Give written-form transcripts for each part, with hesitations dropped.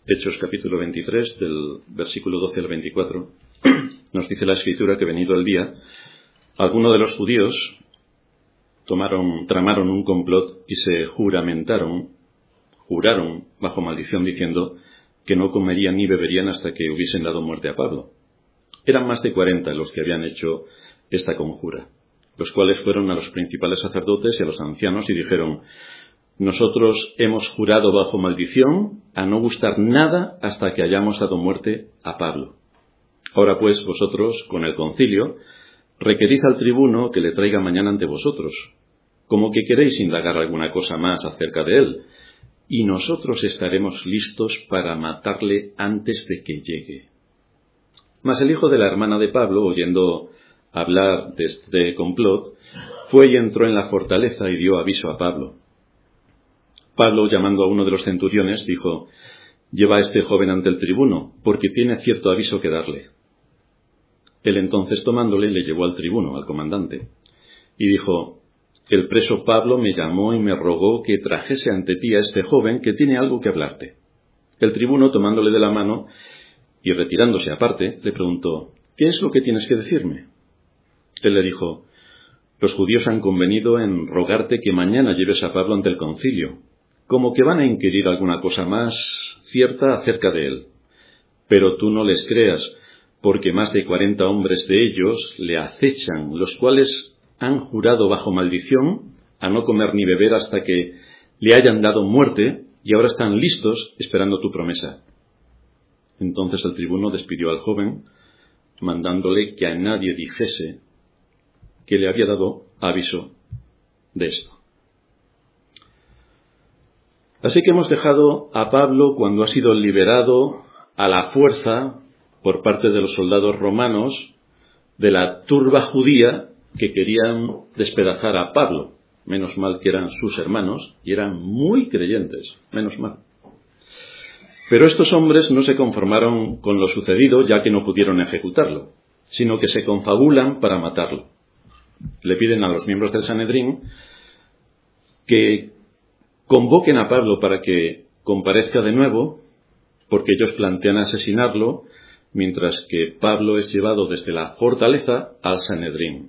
Hechos capítulo 23, del versículo 12 al 24, nos dice la Escritura que venido el día, algunos de los judíos tramaron un complot y se juraron bajo maldición diciendo que no comerían ni beberían hasta que hubiesen dado muerte a Pablo. Eran más de 40 los que habían hecho esta conjura, los cuales fueron a los principales sacerdotes y a los ancianos y dijeron: nosotros hemos jurado bajo maldición a no gustar nada hasta que hayamos dado muerte a Pablo. Ahora pues vosotros, con el concilio, requerid al tribuno que le traiga mañana ante vosotros, como que queréis indagar alguna cosa más acerca de él, y nosotros estaremos listos para matarle antes de que llegue. Mas el hijo de la hermana de Pablo, oyendo hablar de este complot, fue y entró en la fortaleza y dio aviso a Pablo. Pablo, llamando a uno de los centuriones, dijo: lleva a este joven ante el tribuno, porque tiene cierto aviso que darle. Él entonces, tomándole, le llevó al tribuno, al comandante, y dijo: el preso Pablo me llamó y me rogó que trajese ante ti a este joven que tiene algo que hablarte. El tribuno, tomándole de la mano y retirándose aparte, le preguntó: ¿qué es lo que tienes que decirme? Él le dijo: los judíos han convenido en rogarte que mañana lleves a Pablo ante el concilio, como que van a inquirir alguna cosa más cierta acerca de él. Pero tú no les creas, porque más de 40 hombres de ellos le acechan, los cuales han jurado bajo maldición a no comer ni beber hasta que le hayan dado muerte, y ahora están listos esperando tu promesa. Entonces el tribuno despidió al joven, mandándole que a nadie dijese que le había dado aviso de esto. Así que hemos dejado a Pablo cuando ha sido liberado a la fuerza por parte de los soldados romanos de la turba judía que querían despedazar a Pablo. Menos mal que eran sus hermanos y eran muy creyentes, menos mal. Pero estos hombres no se conformaron con lo sucedido, ya que no pudieron ejecutarlo, sino que se confabulan para matarlo. Le piden a los miembros del Sanedrín que convoquen a Pablo para que comparezca de nuevo, porque ellos plantean asesinarlo, mientras que Pablo es llevado desde la fortaleza al Sanedrín.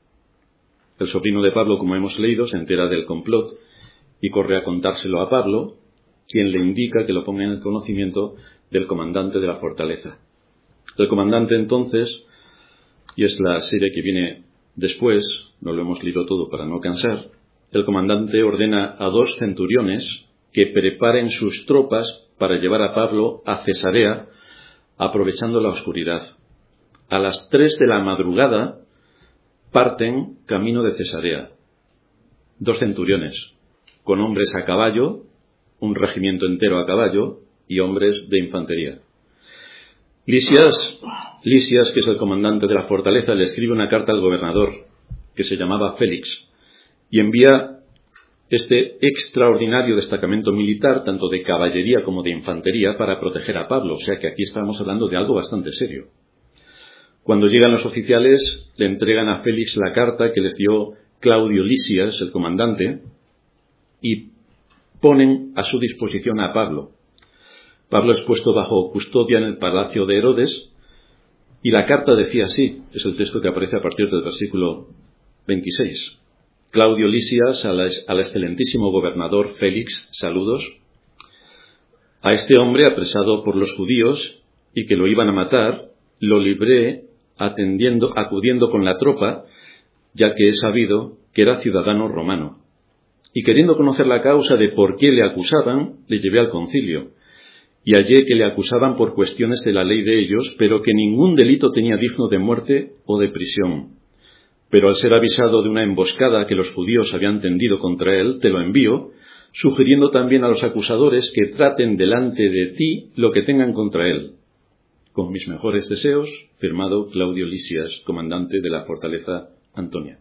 El sobrino de Pablo, como hemos leído, se entera del complot y corre a contárselo a Pablo, quien le indica que lo ponga en el conocimiento del comandante de la fortaleza. El comandante entonces, y es la serie que viene después, no lo hemos leído todo para no cansar, el comandante ordena a 2 centuriones que preparen sus tropas para llevar a Pablo a Cesarea, aprovechando la oscuridad. A las 3 de la madrugada parten camino de Cesarea. 2 centuriones, con hombres a caballo, un regimiento entero a caballo y hombres de infantería. Lisias, que es el comandante de la fortaleza, le escribe una carta al gobernador, que se llamaba Félix, y envía este extraordinario destacamento militar, tanto de caballería como de infantería, para proteger a Pablo. O sea que aquí estamos hablando de algo bastante serio. Cuando llegan los oficiales, le entregan a Félix la carta que les dio Claudio Lisias, el comandante, y ponen a su disposición a Pablo. Pablo es puesto bajo custodia en el palacio de Herodes, y la carta decía así, es el texto que aparece a partir del versículo 26. Claudio Lisias al excelentísimo gobernador Félix, saludos. A este hombre apresado por los judíos y que lo iban a matar, lo libré acudiendo con la tropa, ya que he sabido que era ciudadano romano. Y queriendo conocer la causa de por qué le acusaban, le llevé al concilio. Y hallé que le acusaban por cuestiones de la ley de ellos, pero que ningún delito tenía digno de muerte o de prisión. Pero al ser avisado de una emboscada que los judíos habían tendido contra él, te lo envío, sugiriendo también a los acusadores que traten delante de ti lo que tengan contra él. Con mis mejores deseos, firmado Claudio Lisias, comandante de la fortaleza Antonia.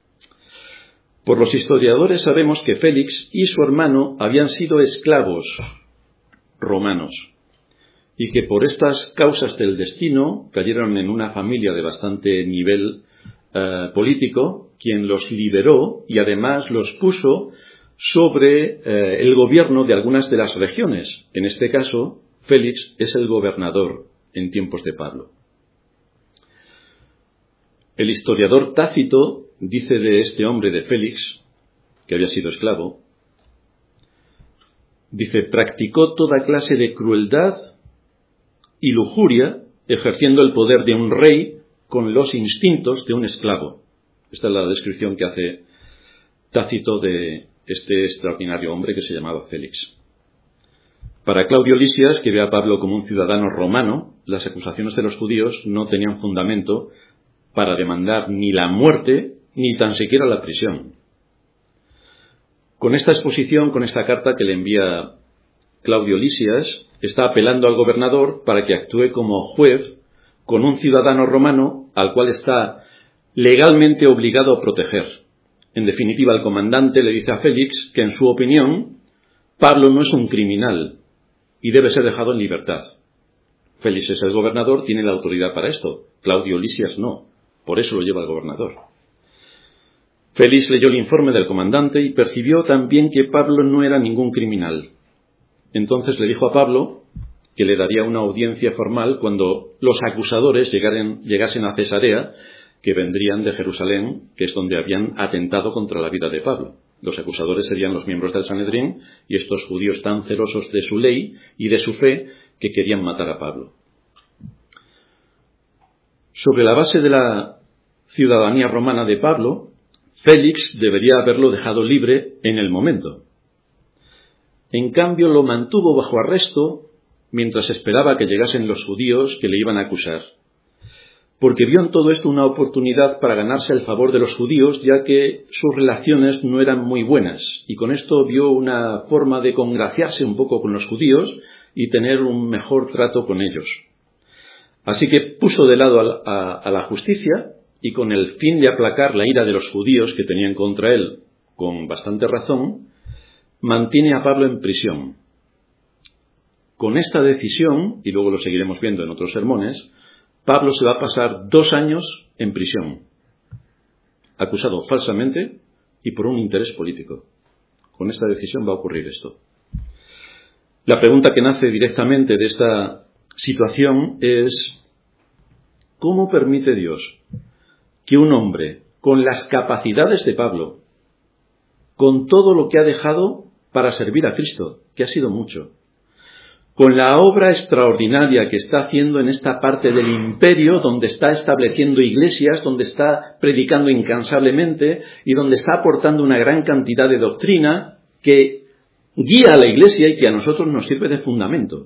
Por los historiadores sabemos que Félix y su hermano habían sido esclavos romanos y que por estas causas del destino cayeron en una familia de bastante nivel político, quien los liberó y además los puso sobre el gobierno de algunas de las regiones, en este caso Félix es el gobernador en tiempos de Pablo. El historiador Tácito dice de este hombre, de Félix, que había sido esclavo, dice, practicó toda clase de crueldad y lujuria, ejerciendo el poder de un rey con los instintos de un esclavo. Esta es la descripción que hace Tácito de este extraordinario hombre que se llamaba Félix. Para Claudio Lisias, que ve a Pablo como un ciudadano romano, las acusaciones de los judíos no tenían fundamento para demandar ni la muerte ni tan siquiera la prisión. Con esta exposición, con esta carta que le envía Claudio Lisias, está apelando al gobernador para que actúe como juez con un ciudadano romano al cual está legalmente obligado a proteger. En definitiva, el comandante le dice a Félix que, en su opinión, Pablo no es un criminal y debe ser dejado en libertad. Félix es el gobernador, tiene la autoridad para esto. Claudio Lisias no. Por eso lo lleva el gobernador. Félix leyó el informe del comandante y percibió también que Pablo no era ningún criminal. Entonces le dijo a Pablo que le daría una audiencia formal cuando los acusadores llegasen a Cesarea, que vendrían de Jerusalén, que es donde habían atentado contra la vida de Pablo. Los acusadores serían los miembros del Sanedrín y estos judíos tan celosos de su ley y de su fe que querían matar a Pablo. Sobre la base de la ciudadanía romana de Pablo, Félix debería haberlo dejado libre en el momento. En cambio, lo mantuvo bajo arresto mientras esperaba que llegasen los judíos que le iban a acusar, porque vio en todo esto una oportunidad para ganarse el favor de los judíos, ya que sus relaciones no eran muy buenas, y con esto vio una forma de congraciarse un poco con los judíos y tener un mejor trato con ellos. Así que puso de lado a la justicia, y con el fin de aplacar la ira de los judíos que tenían contra él, con bastante razón, mantiene a Pablo en prisión. Con esta decisión, y luego lo seguiremos viendo en otros sermones, Pablo se va a pasar 2 años en prisión, acusado falsamente y por un interés político. Con esta decisión va a ocurrir esto. La pregunta que nace directamente de esta situación es: ¿cómo permite Dios que un hombre con las capacidades de Pablo, con todo lo que ha dejado para servir a Cristo, que ha sido mucho, con la obra extraordinaria que está haciendo en esta parte del imperio, donde está estableciendo iglesias, donde está predicando incansablemente y donde está aportando una gran cantidad de doctrina que guía a la iglesia y que a nosotros nos sirve de fundamento?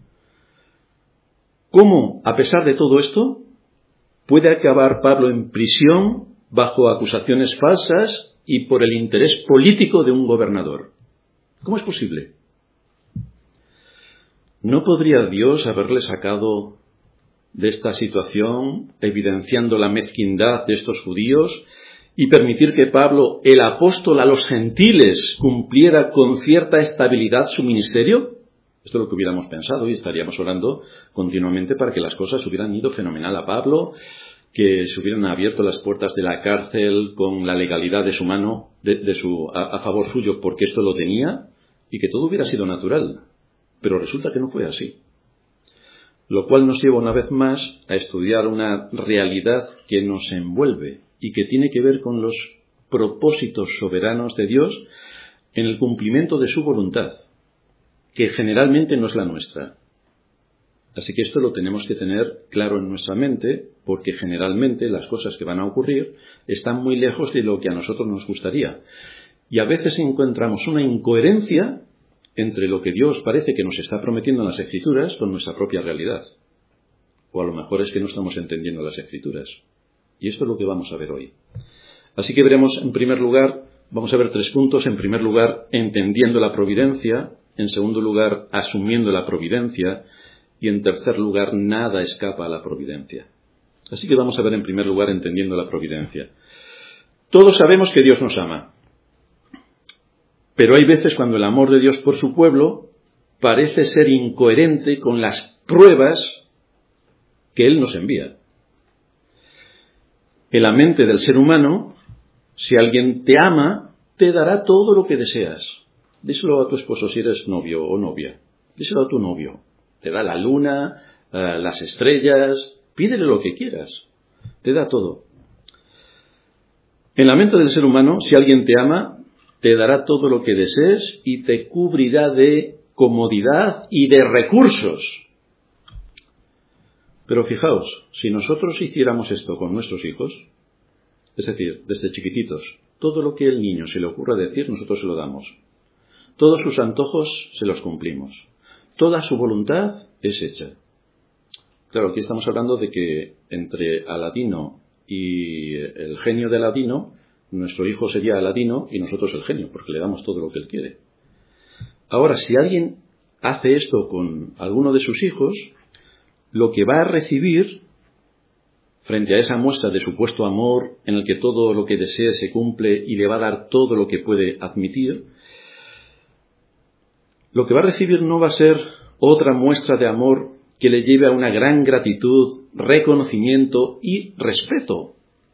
¿Cómo, a pesar de todo esto, puede acabar Pablo en prisión bajo acusaciones falsas y por el interés político de un gobernador? ¿Cómo es posible? ¿No podría Dios haberle sacado de esta situación, evidenciando la mezquindad de estos judíos, y permitir que Pablo, el apóstol a los gentiles, cumpliera con cierta estabilidad su ministerio? Esto es lo que hubiéramos pensado y estaríamos orando continuamente para que las cosas hubieran ido fenomenal a Pablo, que se hubieran abierto las puertas de la cárcel con la legalidad de su mano, a favor suyo, porque esto lo tenía, y que todo hubiera sido natural. Pero resulta que no fue así. Lo cual nos lleva una vez más a estudiar una realidad que nos envuelve y que tiene que ver con los propósitos soberanos de Dios en el cumplimiento de su voluntad, que generalmente no es la nuestra. Así que esto lo tenemos que tener claro en nuestra mente, porque generalmente las cosas que van a ocurrir están muy lejos de lo que a nosotros nos gustaría. Y a veces encontramos una incoherencia entre lo que Dios parece que nos está prometiendo en las Escrituras con nuestra propia realidad. O a lo mejor es que no estamos entendiendo las Escrituras. Y esto es lo que vamos a ver hoy. Así que veremos, en primer lugar, vamos a ver 3 puntos. En primer lugar, entendiendo la providencia. En segundo lugar, asumiendo la providencia. Y en tercer lugar, nada escapa a la providencia. Así que vamos a ver en primer lugar, entendiendo la providencia. Todos sabemos que Dios nos ama. Pero hay veces cuando el amor de Dios por su pueblo parece ser incoherente con las pruebas que Él nos envía. En la mente del ser humano, si alguien te ama, te dará todo lo que deseas. Díselo a tu esposo si eres novio o novia. Díselo a tu novio. Te da la luna, las estrellas, pídele lo que quieras. Te da todo. En la mente del ser humano, si alguien te ama, te dará todo lo que desees y te cubrirá de comodidad y de recursos. Pero fijaos, si nosotros hiciéramos esto con nuestros hijos, es decir, desde chiquititos, todo lo que el niño se le ocurra decir, nosotros se lo damos. Todos sus antojos se los cumplimos. Toda su voluntad es hecha. Claro, aquí estamos hablando de que entre Aladino y el genio de Aladino, nuestro hijo sería Aladino y nosotros el genio, porque le damos todo lo que él quiere. Ahora, si alguien hace esto con alguno de sus hijos, lo que va a recibir, frente a esa muestra de supuesto amor, en el que todo lo que desee se cumple y le va a dar todo lo que puede admitir, lo que va a recibir no va a ser otra muestra de amor que le lleve a una gran gratitud, reconocimiento y respeto.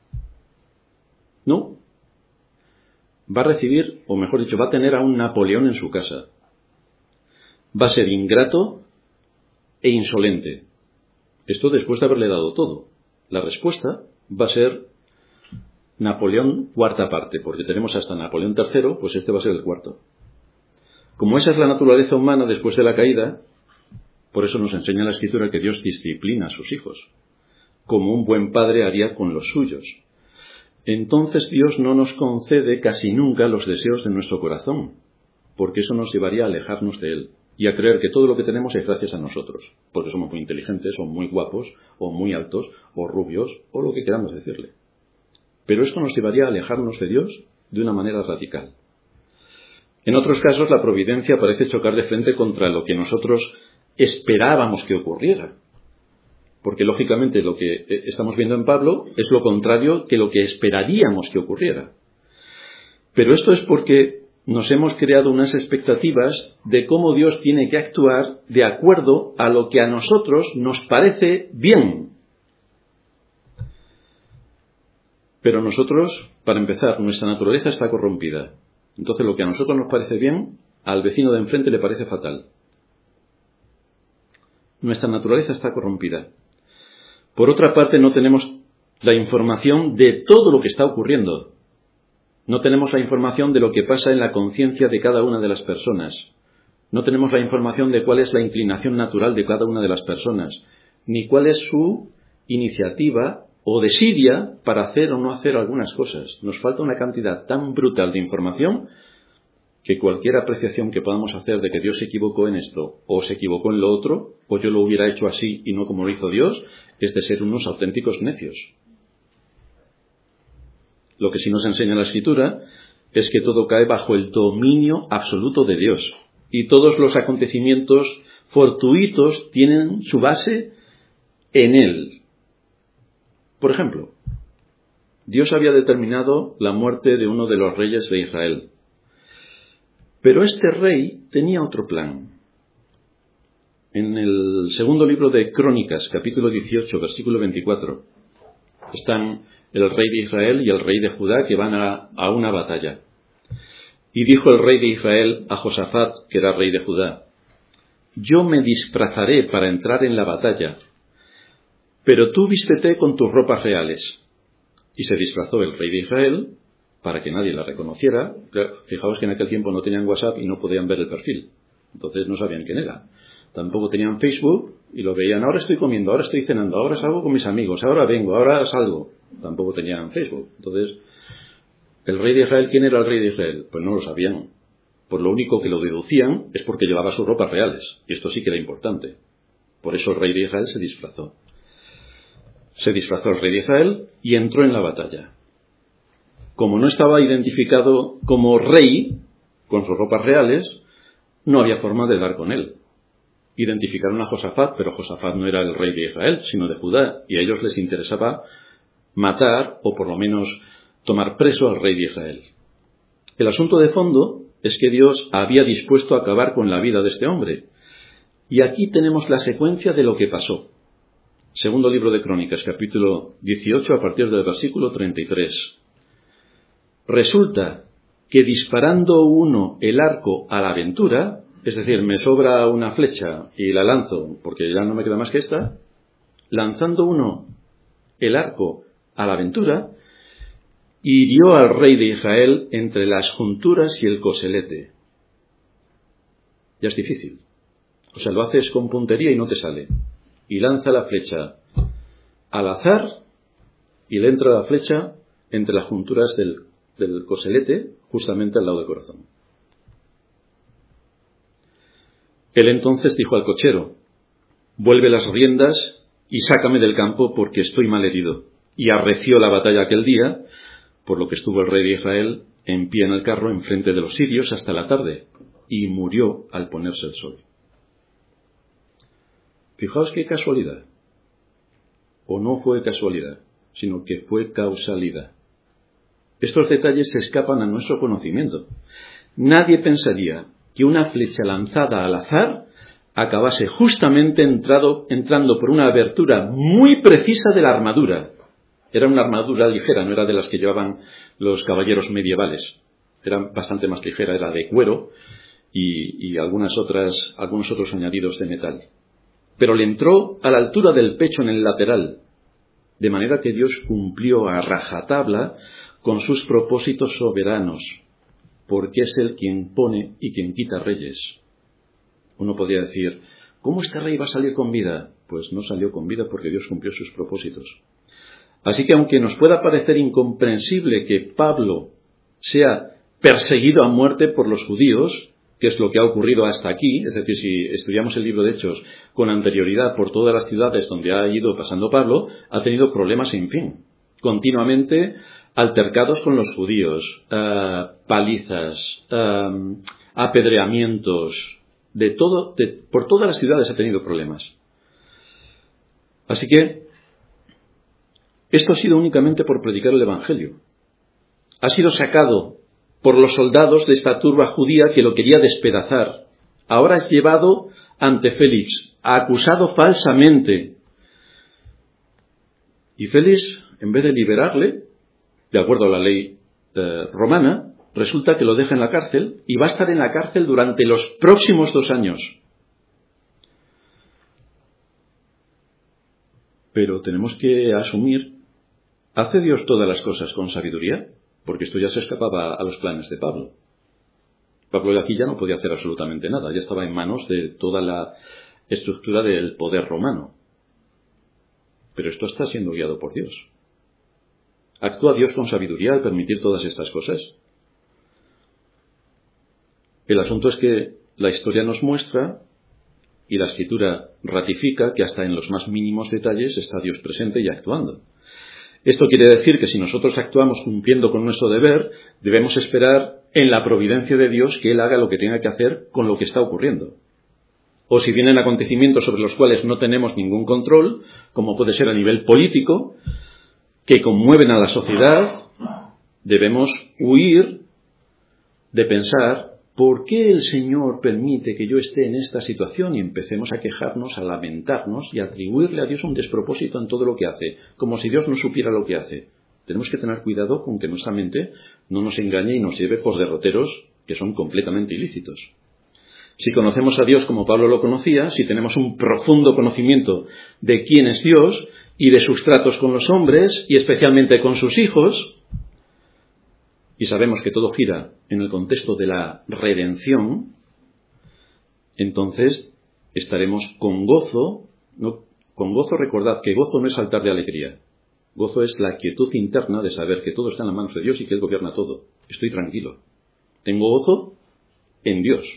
No. Va a recibir, o mejor dicho, va a tener a un Napoleón en su casa. Va a ser ingrato e insolente. Esto después de haberle dado todo. La respuesta va a ser Napoleón cuarta parte, porque tenemos hasta Napoleón III, pues este va a ser el cuarto. Como esa es la naturaleza humana después de la caída, por eso nos enseña la Escritura que Dios disciplina a sus hijos, como un buen padre haría con los suyos. Entonces Dios no nos concede casi nunca los deseos de nuestro corazón, porque eso nos llevaría a alejarnos de Él y a creer que todo lo que tenemos es gracias a nosotros, porque somos muy inteligentes, o muy guapos, o muy altos, o rubios, o lo que queramos decirle. Pero esto nos llevaría a alejarnos de Dios de una manera radical. En otros casos, la providencia parece chocar de frente contra lo que nosotros esperábamos que ocurriera. Porque, lógicamente, lo que estamos viendo en Pablo es lo contrario que lo que esperaríamos que ocurriera. Pero esto es porque nos hemos creado unas expectativas de cómo Dios tiene que actuar de acuerdo a lo que a nosotros nos parece bien. Pero nosotros, para empezar, nuestra naturaleza está corrompida. Entonces lo que a nosotros nos parece bien, al vecino de enfrente le parece fatal. Nuestra naturaleza está corrompida. Por otra parte, no tenemos la información de todo lo que está ocurriendo. No tenemos la información de lo que pasa en la conciencia de cada una de las personas. No tenemos la información de cuál es la inclinación natural de cada una de las personas, ni cuál es su iniciativa o desidia para hacer o no hacer algunas cosas. Nos falta una cantidad tan brutal de información que cualquier apreciación que podamos hacer de que Dios se equivocó en esto o se equivocó en lo otro, o yo lo hubiera hecho así y no como lo hizo Dios, es de ser unos auténticos necios. Lo que sí nos enseña la Escritura es que todo cae bajo el dominio absoluto de Dios. Y todos los acontecimientos fortuitos tienen su base en Él. Por ejemplo, Dios había determinado la muerte de uno de los reyes de Israel. Pero este rey tenía otro plan. En el segundo libro de Crónicas, capítulo 18, versículo 24, están el rey de Israel y el rey de Judá que van a una batalla. Y dijo el rey de Israel a Josafat, que era rey de Judá: yo me disfrazaré para entrar en la batalla, pero tú vístete con tus ropas reales. Y se disfrazó el rey de Israel para que nadie la reconociera. Fijaos que en aquel tiempo no tenían WhatsApp y no podían ver el perfil. Entonces no sabían quién era. Tampoco tenían Facebook y lo veían: ahora estoy comiendo, ahora estoy cenando, ahora salgo con mis amigos, ahora vengo, ahora salgo. Tampoco tenían Facebook. Entonces, ¿el rey de Israel quién era el rey de Israel? Pues no lo sabían. Por lo único que lo deducían es porque llevaba sus ropas reales. Y esto sí que era importante. Por eso el rey de Israel se disfrazó. Se disfrazó el rey de Israel y entró en la batalla. Como no estaba identificado como rey, con sus ropas reales, no había forma de dar con él. Identificaron a Josafat, pero Josafat no era el rey de Israel, sino de Judá, y a ellos les interesaba matar, o por lo menos tomar preso al rey de Israel. El asunto de fondo es que Dios había dispuesto a acabar con la vida de este hombre. Y aquí tenemos la secuencia de lo que pasó. Segundo libro de Crónicas, capítulo 18, a partir del versículo 33. Resulta que disparando uno el arco a la aventura, es decir, me sobra una flecha y la lanzo porque ya no me queda más que esta, lanzando uno el arco a la aventura, hirió al rey de Israel entre las junturas y el coselete. Ya es difícil. O sea, lo haces con puntería y no te sale. Y lanza la flecha al azar y le entra la flecha entre las junturas del coselete, justamente al lado del corazón. Él entonces dijo al cochero: vuelve las riendas y sácame del campo porque estoy mal herido. Y arreció la batalla aquel día, por lo que estuvo el rey de Israel en pie en el carro enfrente de los sirios hasta la tarde, y murió al ponerse el sol. Fijaos qué casualidad. O no fue casualidad, sino que fue causalidad. Estos detalles se escapan a nuestro conocimiento. Nadie pensaría que una flecha lanzada al azar acabase justamente entrando por una abertura muy precisa de la armadura. Era una armadura ligera, no era de las que llevaban los caballeros medievales. Era bastante más ligera, era de cuero y algunos otros añadidos de metal. Pero le entró a la altura del pecho en el lateral, de manera que Dios cumplió a rajatabla con sus propósitos soberanos, porque es Él quien pone y quien quita reyes. Uno podría decir: ¿cómo este rey va a salir con vida? Pues no salió con vida porque Dios cumplió sus propósitos. Así que aunque nos pueda parecer incomprensible que Pablo sea perseguido a muerte por los judíos, que es lo que ha ocurrido hasta aquí, es decir, si estudiamos el libro de Hechos con anterioridad por todas las ciudades donde ha ido pasando Pablo, ha tenido problemas sin fin. Continuamente altercados con los judíos, palizas, apedreamientos, por todas las ciudades ha tenido problemas. Así que esto ha sido únicamente por predicar el Evangelio. Ha sido sacado por los soldados de esta turba judía que lo quería despedazar. Ahora es llevado ante Félix, acusado falsamente. Y Félix, en vez de liberarle, de acuerdo a la ley romana, resulta que lo deja en la cárcel y va a estar en la cárcel durante los próximos 2 años. Pero tenemos que asumir, ¿hace Dios todas las cosas con sabiduría? Porque esto ya se escapaba a los planes de Pablo. Pablo de aquí ya no podía hacer absolutamente nada, ya estaba en manos de toda la estructura del poder romano. Pero esto está siendo guiado por Dios. ¿Actúa Dios con sabiduría al permitir todas estas cosas? El asunto es que la historia nos muestra y la Escritura ratifica que hasta en los más mínimos detalles está Dios presente y actuando. Esto quiere decir que si nosotros actuamos cumpliendo con nuestro deber, debemos esperar en la providencia de Dios que Él haga lo que tenga que hacer con lo que está ocurriendo. O si vienen acontecimientos sobre los cuales no tenemos ningún control, como puede ser a nivel político, que conmueven a la sociedad, debemos huir de pensar ¿por qué el Señor permite que yo esté en esta situación? Y empecemos a quejarnos, a lamentarnos y a atribuirle a Dios un despropósito en todo lo que hace, como si Dios no supiera lo que hace. Tenemos que tener cuidado con que nuestra mente no nos engañe y nos lleve por derroteros que son completamente ilícitos. Si conocemos a Dios como Pablo lo conocía, si tenemos un profundo conocimiento de quién es Dios y de sus tratos con los hombres y especialmente con sus hijos, y sabemos que todo gira en el contexto de la redención, entonces estaremos con gozo. Con gozo, recordad que gozo no es saltar de alegría. Gozo es la quietud interna de saber que todo está en las manos de Dios y que Él gobierna todo. Estoy tranquilo. Tengo gozo en Dios.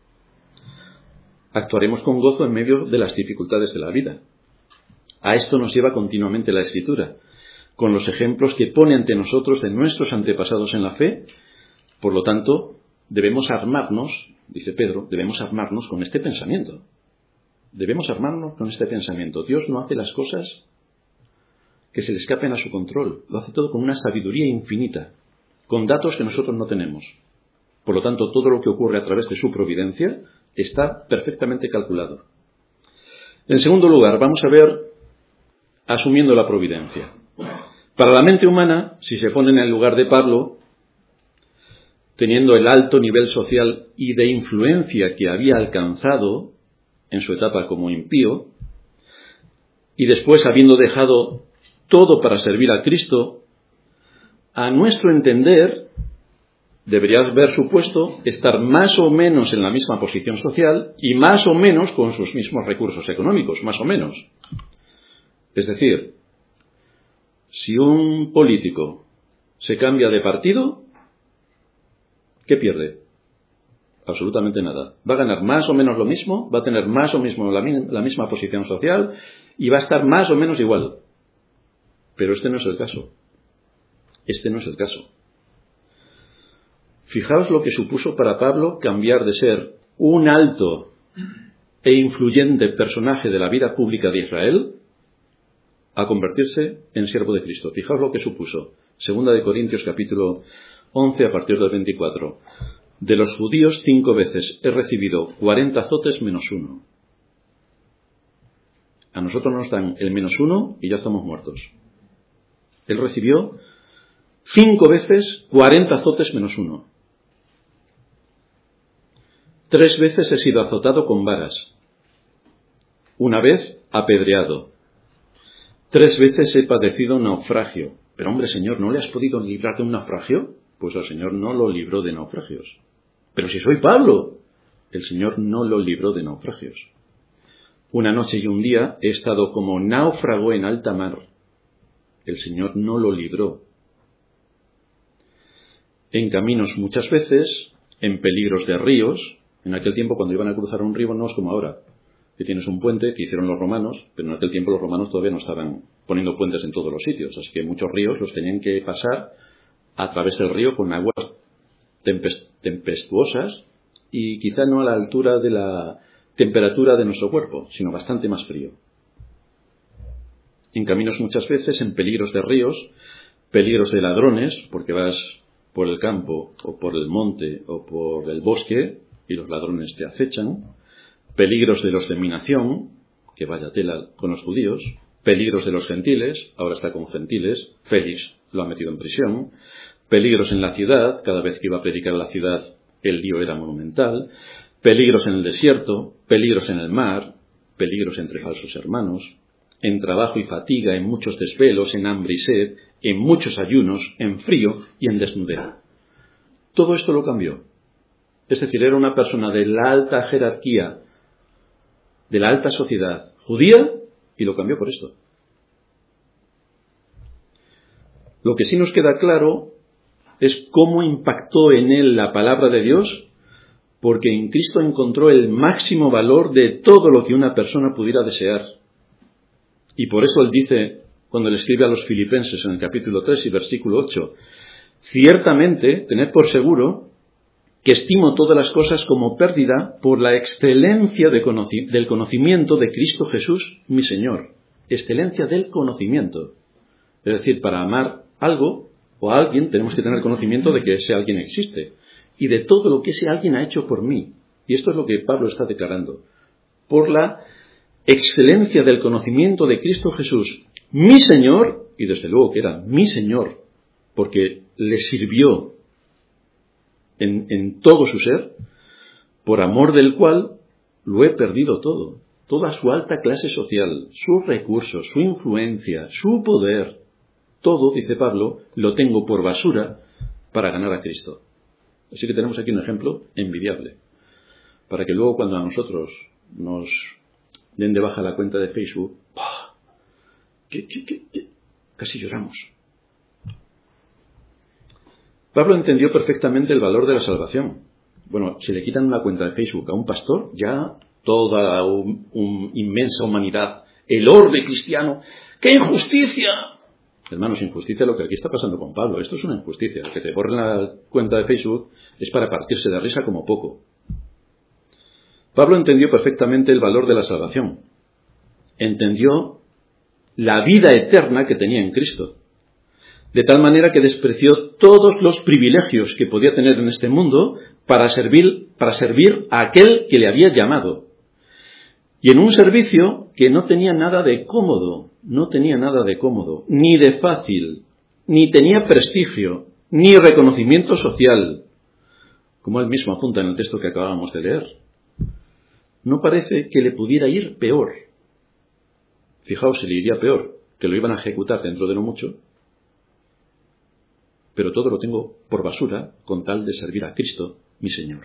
Actuaremos con gozo en medio de las dificultades de la vida. A esto nos lleva continuamente la Escritura, con los ejemplos que pone ante nosotros de nuestros antepasados en la fe. Por lo tanto, debemos armarnos, dice Pedro, debemos armarnos con este pensamiento. Debemos armarnos con este pensamiento. Dios no hace las cosas que se le escapen a su control. Lo hace todo con una sabiduría infinita, con datos que nosotros no tenemos. Por lo tanto, todo lo que ocurre a través de su providencia está perfectamente calculado. En segundo lugar, vamos a ver asumiendo la providencia. Para la mente humana, si se pone en el lugar de Pablo, teniendo el alto nivel social y de influencia que había alcanzado en su etapa como impío, y después habiendo dejado todo para servir a Cristo, a nuestro entender, debería haber supuesto estar más o menos en la misma posición social y más o menos con sus mismos recursos económicos, más o menos. Es decir, si un político se cambia de partido, ¿qué pierde? Absolutamente nada. Va a ganar más o menos lo mismo, va a tener más o menos la misma posición social y va a estar más o menos igual. Pero este no es el caso. Este no es el caso. Fijaos lo que supuso para Pablo cambiar de ser un alto e influyente personaje de la vida pública de Israel a convertirse en siervo de Cristo. Fijaos lo que supuso. 2 Corintios capítulo 11 a partir del 24. De los judíos 5 veces he recibido 40 azotes menos 1. A nosotros nos dan el menos 1 y ya estamos muertos. Él recibió 5 veces 40 azotes menos 1. 3 veces he sido azotado con varas. 1 vez apedreado. 3 veces he padecido naufragio. Pero hombre, Señor, ¿no le has podido librar de un naufragio? Pues el Señor no lo libró de naufragios. Pero si soy Pablo, el Señor no lo libró de naufragios. 1 noche y un día he estado como náufrago en alta mar. El Señor no lo libró. En caminos muchas veces, en peligros de ríos. En aquel tiempo, cuando iban a cruzar un río, no es como ahora, que tienes un puente que hicieron los romanos, pero en aquel tiempo los romanos todavía no estaban poniendo puentes en todos los sitios, así que muchos ríos los tenían que pasar a través del río con aguas tempestuosas y quizá no a la altura de la temperatura de nuestro cuerpo, sino bastante más frío. En caminos muchas veces, en peligros de ríos, peligros de ladrones, porque vas por el campo o por el monte o por el bosque y los ladrones te acechan, peligros de los de mi nación, que vaya tela con los judíos, peligros de los gentiles, ahora está con gentiles, Félix lo ha metido en prisión, peligros en la ciudad, cada vez que iba a predicar a la ciudad el lío era monumental, peligros en el desierto, peligros en el mar, peligros entre falsos hermanos, en trabajo y fatiga, en muchos desvelos, en hambre y sed, en muchos ayunos, en frío y en desnudez. Todo esto lo cambió. Es decir, era una persona de la alta jerarquía, de la alta sociedad judía, y lo cambió por esto. Lo que sí nos queda claro es cómo impactó en él la palabra de Dios, porque en Cristo encontró el máximo valor de todo lo que una persona pudiera desear. Y por eso él dice, cuando le escribe a los filipenses en el capítulo 3 y versículo 8, ciertamente, tened por seguro que estimo todas las cosas como pérdida por la excelencia del conocimiento de Cristo Jesús, mi Señor. Excelencia del conocimiento. Es decir, para amar algo o a alguien tenemos que tener conocimiento de que ese alguien existe y de todo lo que ese alguien ha hecho por mí. Y esto es lo que Pablo está declarando. Por la excelencia del conocimiento de Cristo Jesús, mi Señor, y desde luego que era mi Señor, porque le sirvió en todo su ser, por amor del cual lo he perdido todo, toda su alta clase social, sus recursos, su influencia, su poder, todo, dice Pablo, lo tengo por basura para ganar a Cristo. Así que tenemos aquí un ejemplo envidiable, para que luego cuando a nosotros nos den de baja la cuenta de Facebook, casi lloramos. Pablo entendió perfectamente el valor de la salvación. Bueno, si le quitan una cuenta de Facebook a un pastor, ya toda una inmensa humanidad, el orbe cristiano, ¡qué injusticia! Hermanos, injusticia lo que aquí está pasando con Pablo. Esto es una injusticia. El que te borren la cuenta de Facebook es para partirse de risa como poco. Pablo entendió perfectamente el valor de la salvación. Entendió la vida eterna que tenía en Cristo. De tal manera que despreció todos los privilegios que podía tener en este mundo para servir a aquel que le había llamado. Y en un servicio que no tenía nada de cómodo, ni de fácil, ni tenía prestigio, ni reconocimiento social. como él mismo apunta en el texto que acabábamos de leer. No parece que le pudiera ir peor. Fijaos, si le iría peor, que lo iban a ejecutar dentro de no mucho, pero todo lo tengo por basura con tal de servir a Cristo, mi Señor.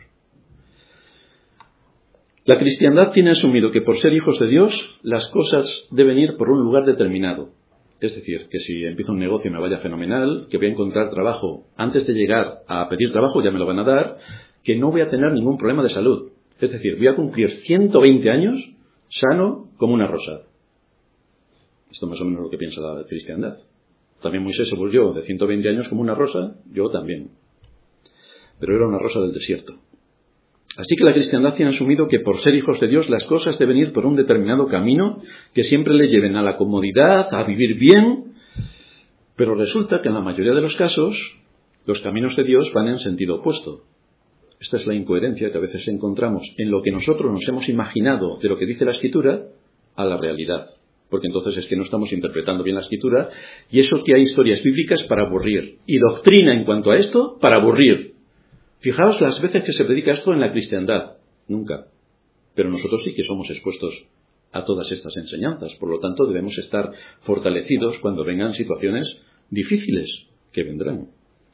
La cristiandad tiene asumido que por ser hijos de Dios, las cosas deben ir por un lugar determinado. Es decir, que si empiezo un negocio me vaya fenomenal, que voy a encontrar trabajo antes de llegar a pedir trabajo, ya me lo van a dar, que no voy a tener ningún problema de salud. Es decir, voy a cumplir 120 años sano como una rosa. Esto más o menos lo que piensa la cristiandad. También Moisés se volvió de 120 años como una rosa, yo también. Pero era una rosa del desierto. Así que la cristiandad tiene asumido que por ser hijos de Dios las cosas deben ir por un determinado camino que siempre le lleven a la comodidad, a vivir bien, pero resulta que en la mayoría de los casos los caminos de Dios van en sentido opuesto. Esta es la incoherencia que a veces encontramos en lo que nosotros nos hemos imaginado de lo que dice la Escritura a la realidad. Porque entonces es que no estamos interpretando bien la Escritura y eso que hay historias bíblicas para aburrir y doctrina en cuanto a esto para aburrir. Fijaos las veces que se predica esto en la cristiandad. Nunca. Pero nosotros sí que somos expuestos a todas estas enseñanzas. Por lo tanto, debemos estar fortalecidos cuando vengan situaciones difíciles que vendrán.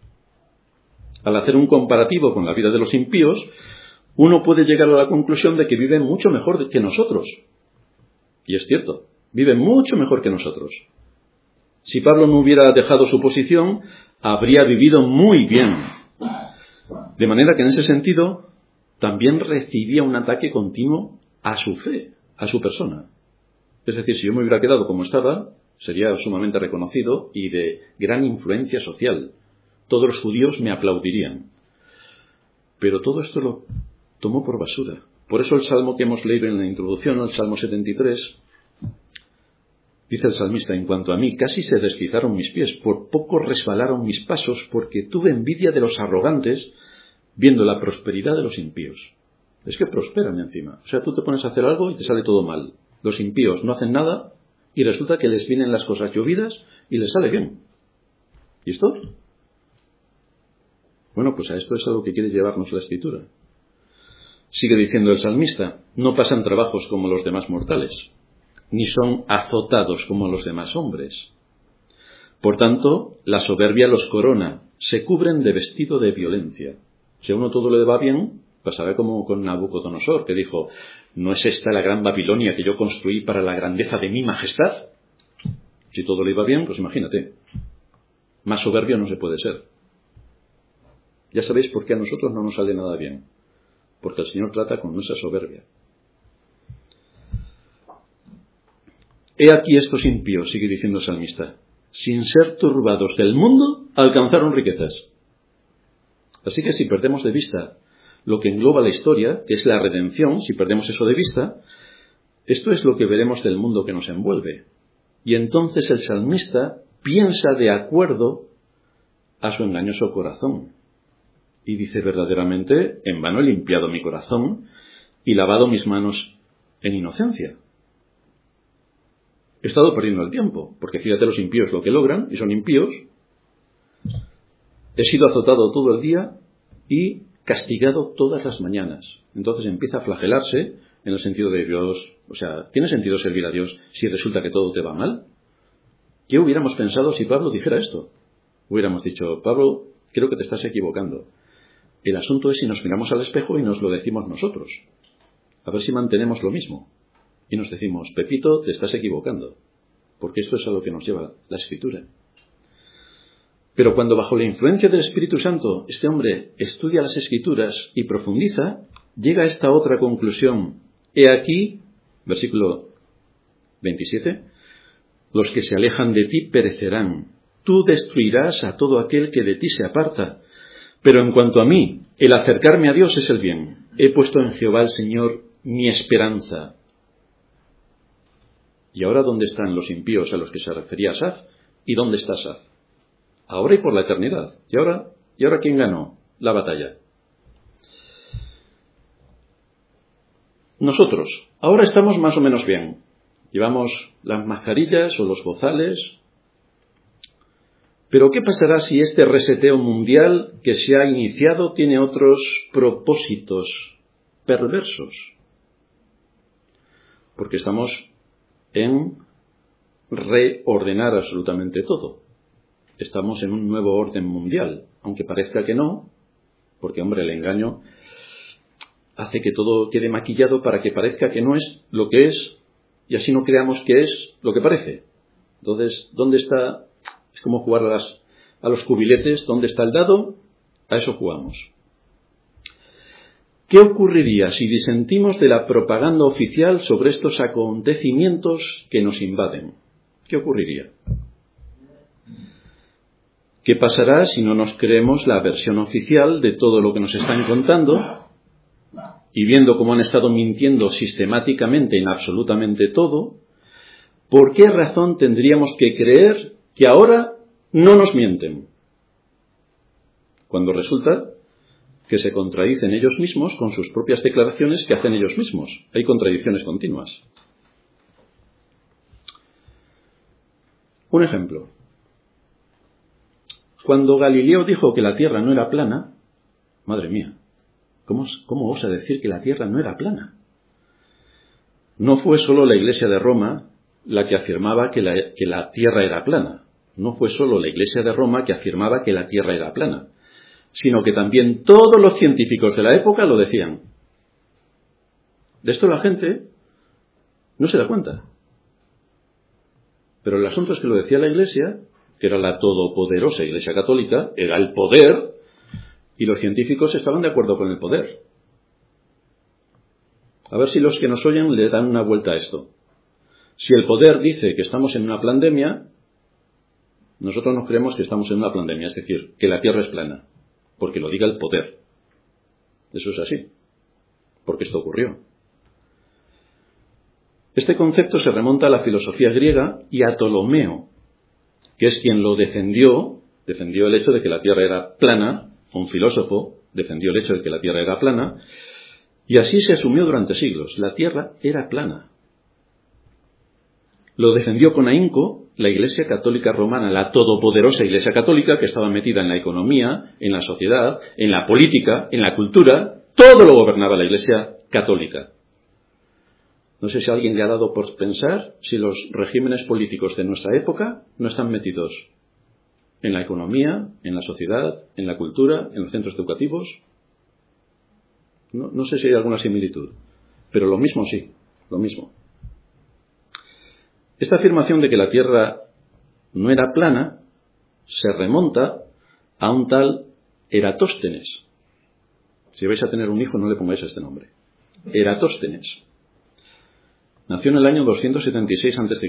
Al hacer un comparativo con la vida de los impíos, uno puede llegar a la conclusión de que viven mucho mejor que nosotros. Y es cierto, viven mucho mejor que nosotros. Si Pablo no hubiera dejado su posición, habría vivido muy bien. De manera que en ese sentido también recibía un ataque continuo a su fe, a su persona. Es decir, si yo me hubiera quedado como estaba, sería sumamente reconocido y de gran influencia social. Todos los judíos me aplaudirían. Pero todo esto lo tomó por basura. Por eso el salmo que hemos leído en la introducción, el Salmo 73, dice el salmista: en cuanto a mí, casi se deslizaron mis pies, por poco resbalaron mis pasos, porque tuve envidia de los arrogantes, viendo la prosperidad de los impíos. Es que prosperan encima. O sea, tú te pones a hacer algo y te sale todo mal. Los impíos no hacen nada y resulta que les vienen las cosas llovidas y les sale bien. ¿Y esto? Bueno, pues a esto es a lo que quiere llevarnos la Escritura. Sigue diciendo el salmista: no pasan trabajos como los demás mortales, ni son azotados como los demás hombres. Por tanto, la soberbia los corona, se cubren de vestido de violencia. Si a uno todo le va bien, pasará como con Nabucodonosor, que dijo: ¿no es esta la gran Babilonia que yo construí para la grandeza de mi majestad? Si todo le iba bien, pues imagínate. Más soberbio no se puede ser. Ya sabéis por qué a nosotros no nos sale nada bien. Porque el Señor trata con nuestra soberbia. He aquí estos impíos, sigue diciendo el salmista, sin ser turbados del mundo, alcanzaron riquezas. Así que si perdemos de vista lo que engloba la historia, que es la redención, si perdemos eso de vista, esto es lo que veremos del mundo que nos envuelve. Y entonces el salmista piensa de acuerdo a su engañoso corazón. Y dice: verdaderamente, en vano he limpiado mi corazón y lavado mis manos en inocencia. He estado perdiendo el tiempo, porque fíjate los impíos lo que logran, y son impíos. He sido azotado todo el día y castigado todas las mañanas. Entonces empieza a flagelarse en el sentido de Dios. O sea, ¿tiene sentido servir a Dios si resulta que todo te va mal? ¿Qué hubiéramos pensado si Pablo dijera esto? Hubiéramos dicho: Pablo, creo que te estás equivocando. El asunto es si nos miramos al espejo y nos lo decimos nosotros. A ver si mantenemos lo mismo. Y nos decimos: Pepito, te estás equivocando. Porque esto es a lo que nos lleva la Escritura. Pero cuando bajo la influencia del Espíritu Santo este hombre estudia las Escrituras y profundiza, llega a esta otra conclusión. He aquí, versículo 27, los que se alejan de ti perecerán. Tú destruirás a todo aquel que de ti se aparta. Pero en cuanto a mí, el acercarme a Dios es el bien. He puesto en Jehová el Señor mi esperanza. ¿Y ahora dónde están los impíos a los que se refería Asaf? ¿Y dónde está Asaf? Ahora y por la eternidad. ¿Y ahora quién ganó la batalla? Nosotros. Ahora estamos más o menos bien. Llevamos las mascarillas o los bozales. Pero ¿qué pasará si este reseteo mundial que se ha iniciado tiene otros propósitos perversos? Porque estamos en reordenar absolutamente todo. Estamos en un nuevo orden mundial, aunque parezca que no, porque, hombre, el engaño hace que todo quede maquillado para que parezca que no es lo que es, y así no creamos que es lo que parece. Entonces, ¿dónde está? Es como jugar a los cubiletes. ¿Dónde está el dado? A eso jugamos. ¿Qué ocurriría si disentimos de la propaganda oficial sobre estos acontecimientos que nos invaden? ¿Qué ocurriría? ¿Qué pasará si no nos creemos la versión oficial de todo lo que nos están contando? Y viendo cómo han estado mintiendo sistemáticamente en absolutamente todo, ¿por qué razón tendríamos que creer que ahora no nos mienten? Cuando resulta que se contradicen ellos mismos con sus propias declaraciones que hacen ellos mismos. Hay contradicciones continuas. Un ejemplo. Cuando Galileo dijo que la Tierra no era plana, madre mía, ¿cómo osa decir que la Tierra no era plana? No fue solo la Iglesia de Roma la que afirmaba que la Tierra era plana. No fue solo la Iglesia de Roma que afirmaba que la Tierra era plana, sino que también todos los científicos de la época lo decían. De esto la gente no se da cuenta. Pero el asunto es que lo decía la Iglesia, que era la todopoderosa Iglesia Católica, era el poder, y los científicos estaban de acuerdo con el poder. A ver si los que nos oyen le dan una vuelta a esto. Si el poder dice que estamos en una pandemia, nosotros nos creemos que estamos en una pandemia, es decir, que la Tierra es plana, porque lo diga el poder. Eso es así, porque esto ocurrió. Este concepto se remonta a la filosofía griega y a Ptolomeo, que es quien lo defendió el hecho de que la Tierra era plana, un filósofo defendió el hecho de que la Tierra era plana, y así se asumió durante siglos. La Tierra era plana. Lo defendió con ahínco la Iglesia Católica Romana, la todopoderosa Iglesia Católica que estaba metida en la economía, en la sociedad, en la política, en la cultura. Todo lo gobernaba la Iglesia Católica. No sé si a alguien le ha dado por pensar si los regímenes políticos de nuestra época no están metidos en la economía, en la sociedad, en la cultura, en los centros educativos. No sé si hay alguna similitud, pero lo mismo sí, lo mismo. Esta afirmación de que la Tierra no era plana se remonta a un tal Eratóstenes. Si vais a tener un hijo, no le pongáis este nombre. Eratóstenes. Nació en el año 276 a.C.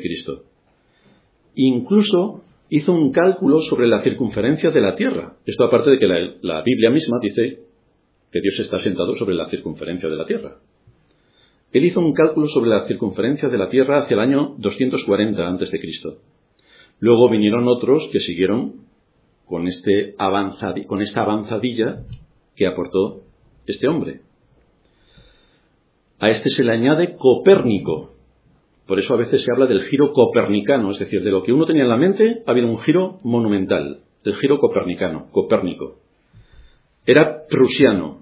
Incluso hizo un cálculo sobre la circunferencia de la Tierra. Esto aparte de que la Biblia misma dice que Dios está sentado sobre la circunferencia de la Tierra. Él hizo un cálculo sobre la circunferencia de la Tierra hacia el año 240 a.C. Luego vinieron otros que siguieron con esta avanzadilla que aportó este hombre. A este se le añade Copérnico. Por eso a veces se habla del giro copernicano, es decir, de lo que uno tenía en la mente ha habido un giro monumental, el giro copernicano, Copérnico. Era prusiano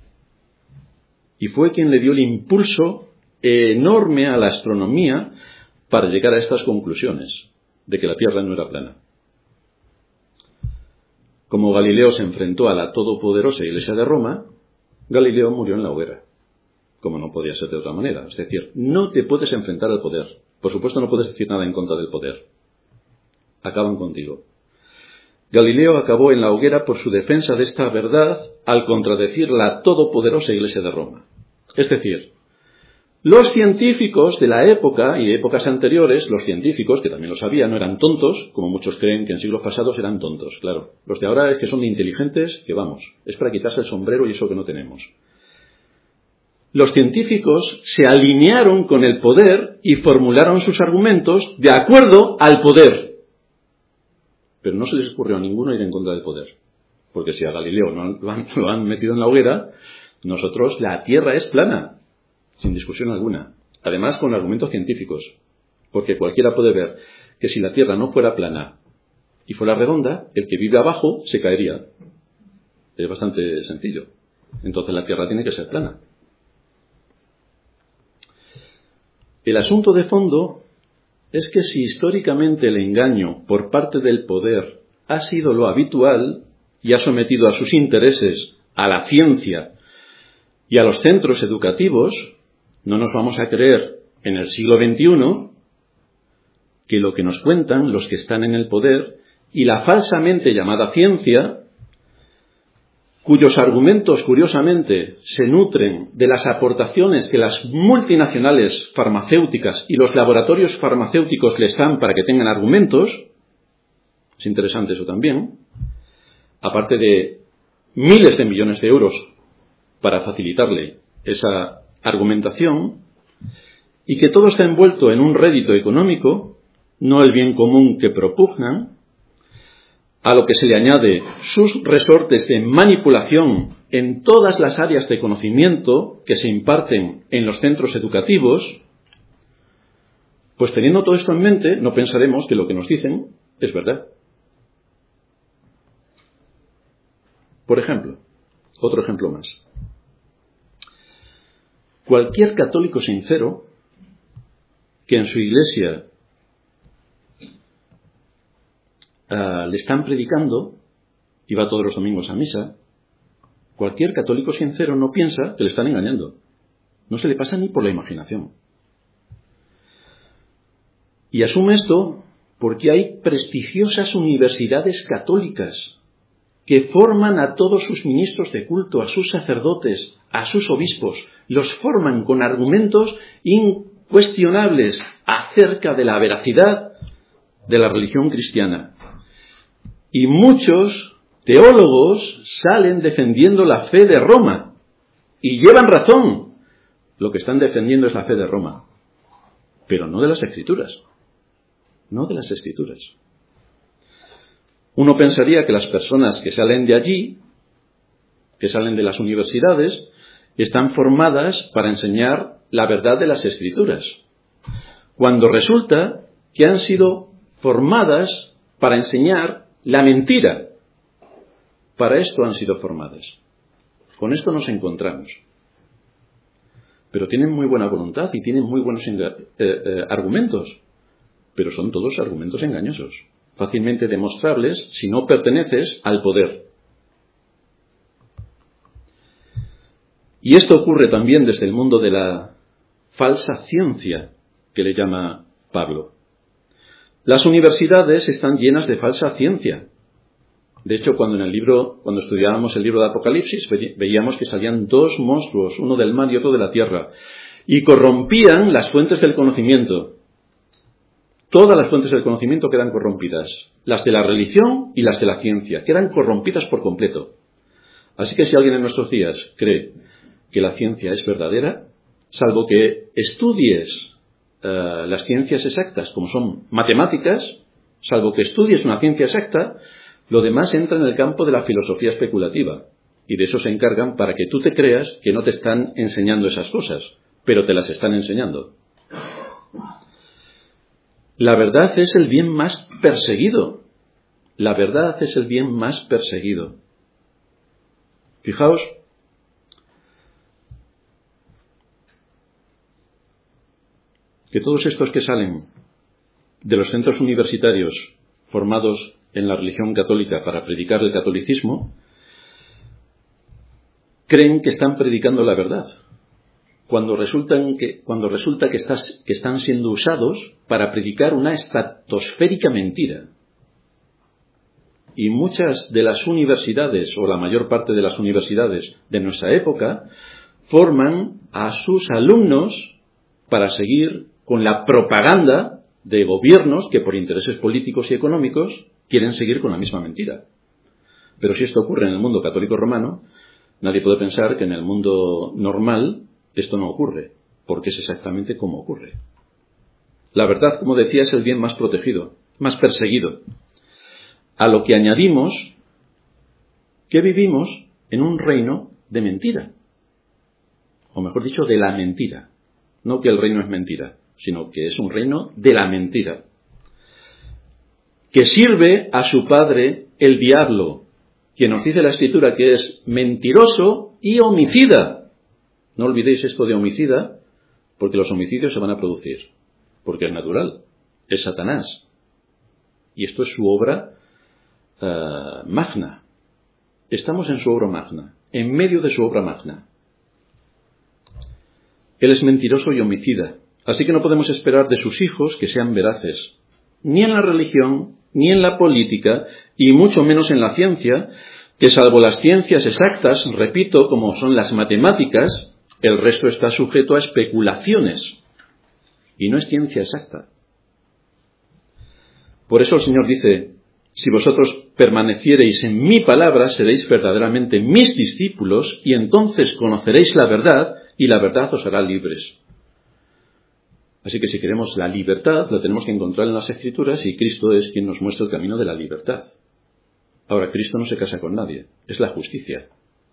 y fue quien le dio el impulso enorme a la astronomía para llegar a estas conclusiones de que la Tierra no era plana. Como Galileo se enfrentó a la todopoderosa Iglesia de Roma, Galileo murió en la hoguera. Como no podía ser de otra manera. Es decir, no te puedes enfrentar al poder. Por supuesto no puedes decir nada en contra del poder. Acaban contigo. Galileo acabó en la hoguera por su defensa de esta verdad al contradecir la todopoderosa Iglesia de Roma. Es decir, los científicos de la época y épocas anteriores, los científicos, que también lo sabían, no eran tontos, como muchos creen que en siglos pasados eran tontos, claro. Los de ahora es que son inteligentes, que vamos, es para quitarse el sombrero y eso que no tenemos. Los científicos se alinearon con el poder y formularon sus argumentos de acuerdo al poder. Pero no se les ocurrió a ninguno ir en contra del poder. Porque si a Galileo lo han metido en la hoguera, nosotros, la Tierra es plana, sin discusión alguna. Además, con argumentos científicos. Porque cualquiera puede ver que si la Tierra no fuera plana y fuera redonda, el que vive abajo se caería. Es bastante sencillo. Entonces la Tierra tiene que ser plana. El asunto de fondo es que si históricamente el engaño por parte del poder ha sido lo habitual y ha sometido a sus intereses a la ciencia y a los centros educativos, no nos vamos a creer en el siglo XXI que lo que nos cuentan los que están en el poder y la falsamente llamada ciencia, cuyos argumentos, curiosamente, se nutren de las aportaciones que las multinacionales farmacéuticas y los laboratorios farmacéuticos les dan para que tengan argumentos, es interesante eso también, aparte de miles de millones de euros para facilitarle esa argumentación, y que todo está envuelto en un rédito económico, no el bien común que propugnan, a lo que se le añade sus resortes de manipulación en todas las áreas de conocimiento que se imparten en los centros educativos, pues teniendo todo esto en mente, no pensaremos que lo que nos dicen es verdad. Por ejemplo, otro ejemplo más. Cualquier católico sincero que en su iglesia le están predicando y va todos los domingos a misa, cualquier católico sincero no piensa que le están engañando. No se le pasa ni por la imaginación. Y asume esto porque hay prestigiosas universidades católicas que forman a todos sus ministros de culto, a sus sacerdotes, a sus obispos, los forman con argumentos incuestionables acerca de la veracidad de la religión cristiana. Y muchos teólogos salen defendiendo la fe de Roma. Y llevan razón. Lo que están defendiendo es la fe de Roma. Pero no de las Escrituras. No de las Escrituras. Uno pensaría que las personas que salen de allí, que salen de las universidades, están formadas para enseñar la verdad de las Escrituras. Cuando resulta que han sido formadas para enseñar la mentira. Para esto han sido formadas. Con esto nos encontramos. Pero tienen muy buena voluntad y tienen muy buenos argumentos. Pero son todos argumentos engañosos. Fácilmente demostrables si no perteneces al poder. Y esto ocurre también desde el mundo de la falsa ciencia, que le llama Pablo. Las universidades están llenas de falsa ciencia. De hecho, cuando estudiábamos el libro de Apocalipsis, veíamos que salían dos monstruos, uno del mar y otro de la tierra, y corrompían las fuentes del conocimiento. Todas las fuentes del conocimiento quedan corrompidas. Las de la religión y las de la ciencia quedan corrompidas por completo. Así que si alguien en nuestros días cree que la ciencia es verdadera, salvo que estudies las ciencias exactas, como son matemáticas, salvo que estudies una ciencia exacta, lo demás entra en el campo de la filosofía especulativa. Y de eso se encargan para que tú te creas que no te están enseñando esas cosas, pero te las están enseñando. La verdad es el bien más perseguido. La verdad es el bien más perseguido. Fijaos, que todos estos que salen de los centros universitarios formados en la religión católica para predicar el catolicismo, creen que están predicando la verdad, cuando resulta que están siendo usados para predicar una estratosférica mentira. Y muchas de las universidades, o la mayor parte de las universidades de nuestra época, forman a sus alumnos para seguir con la propaganda de gobiernos que por intereses políticos y económicos quieren seguir con la misma mentira. Pero si esto ocurre en el mundo católico romano, nadie puede pensar que en el mundo normal esto no ocurre, porque es exactamente como ocurre. La verdad, como decía, es el bien más protegido, más perseguido. A lo que añadimos que vivimos en un reino de mentira. O mejor dicho, de la mentira. No que el reino es mentira, sino que es un reino de la mentira. que sirve a su padre, el diablo, quien nos dice la Escritura que es mentiroso y homicida. No olvidéis esto de homicida, porque los homicidios se van a producir, porque es natural, es Satanás. Y esto es su obra magna. Estamos en su obra magna, en medio de su obra magna. Él es mentiroso y homicida, así que no podemos esperar de sus hijos que sean veraces, ni en la religión, ni en la política, y mucho menos en la ciencia, que salvo las ciencias exactas, repito, como son las matemáticas, el resto está sujeto a especulaciones, y no es ciencia exacta. Por eso el Señor dice, si vosotros permaneciereis en mi palabra, seréis verdaderamente mis discípulos, y entonces conoceréis la verdad, y la verdad os hará libres. Así que si queremos la libertad, la tenemos que encontrar en las Escrituras, y Cristo es quien nos muestra el camino de la libertad. Ahora, Cristo no se casa con nadie, es la justicia,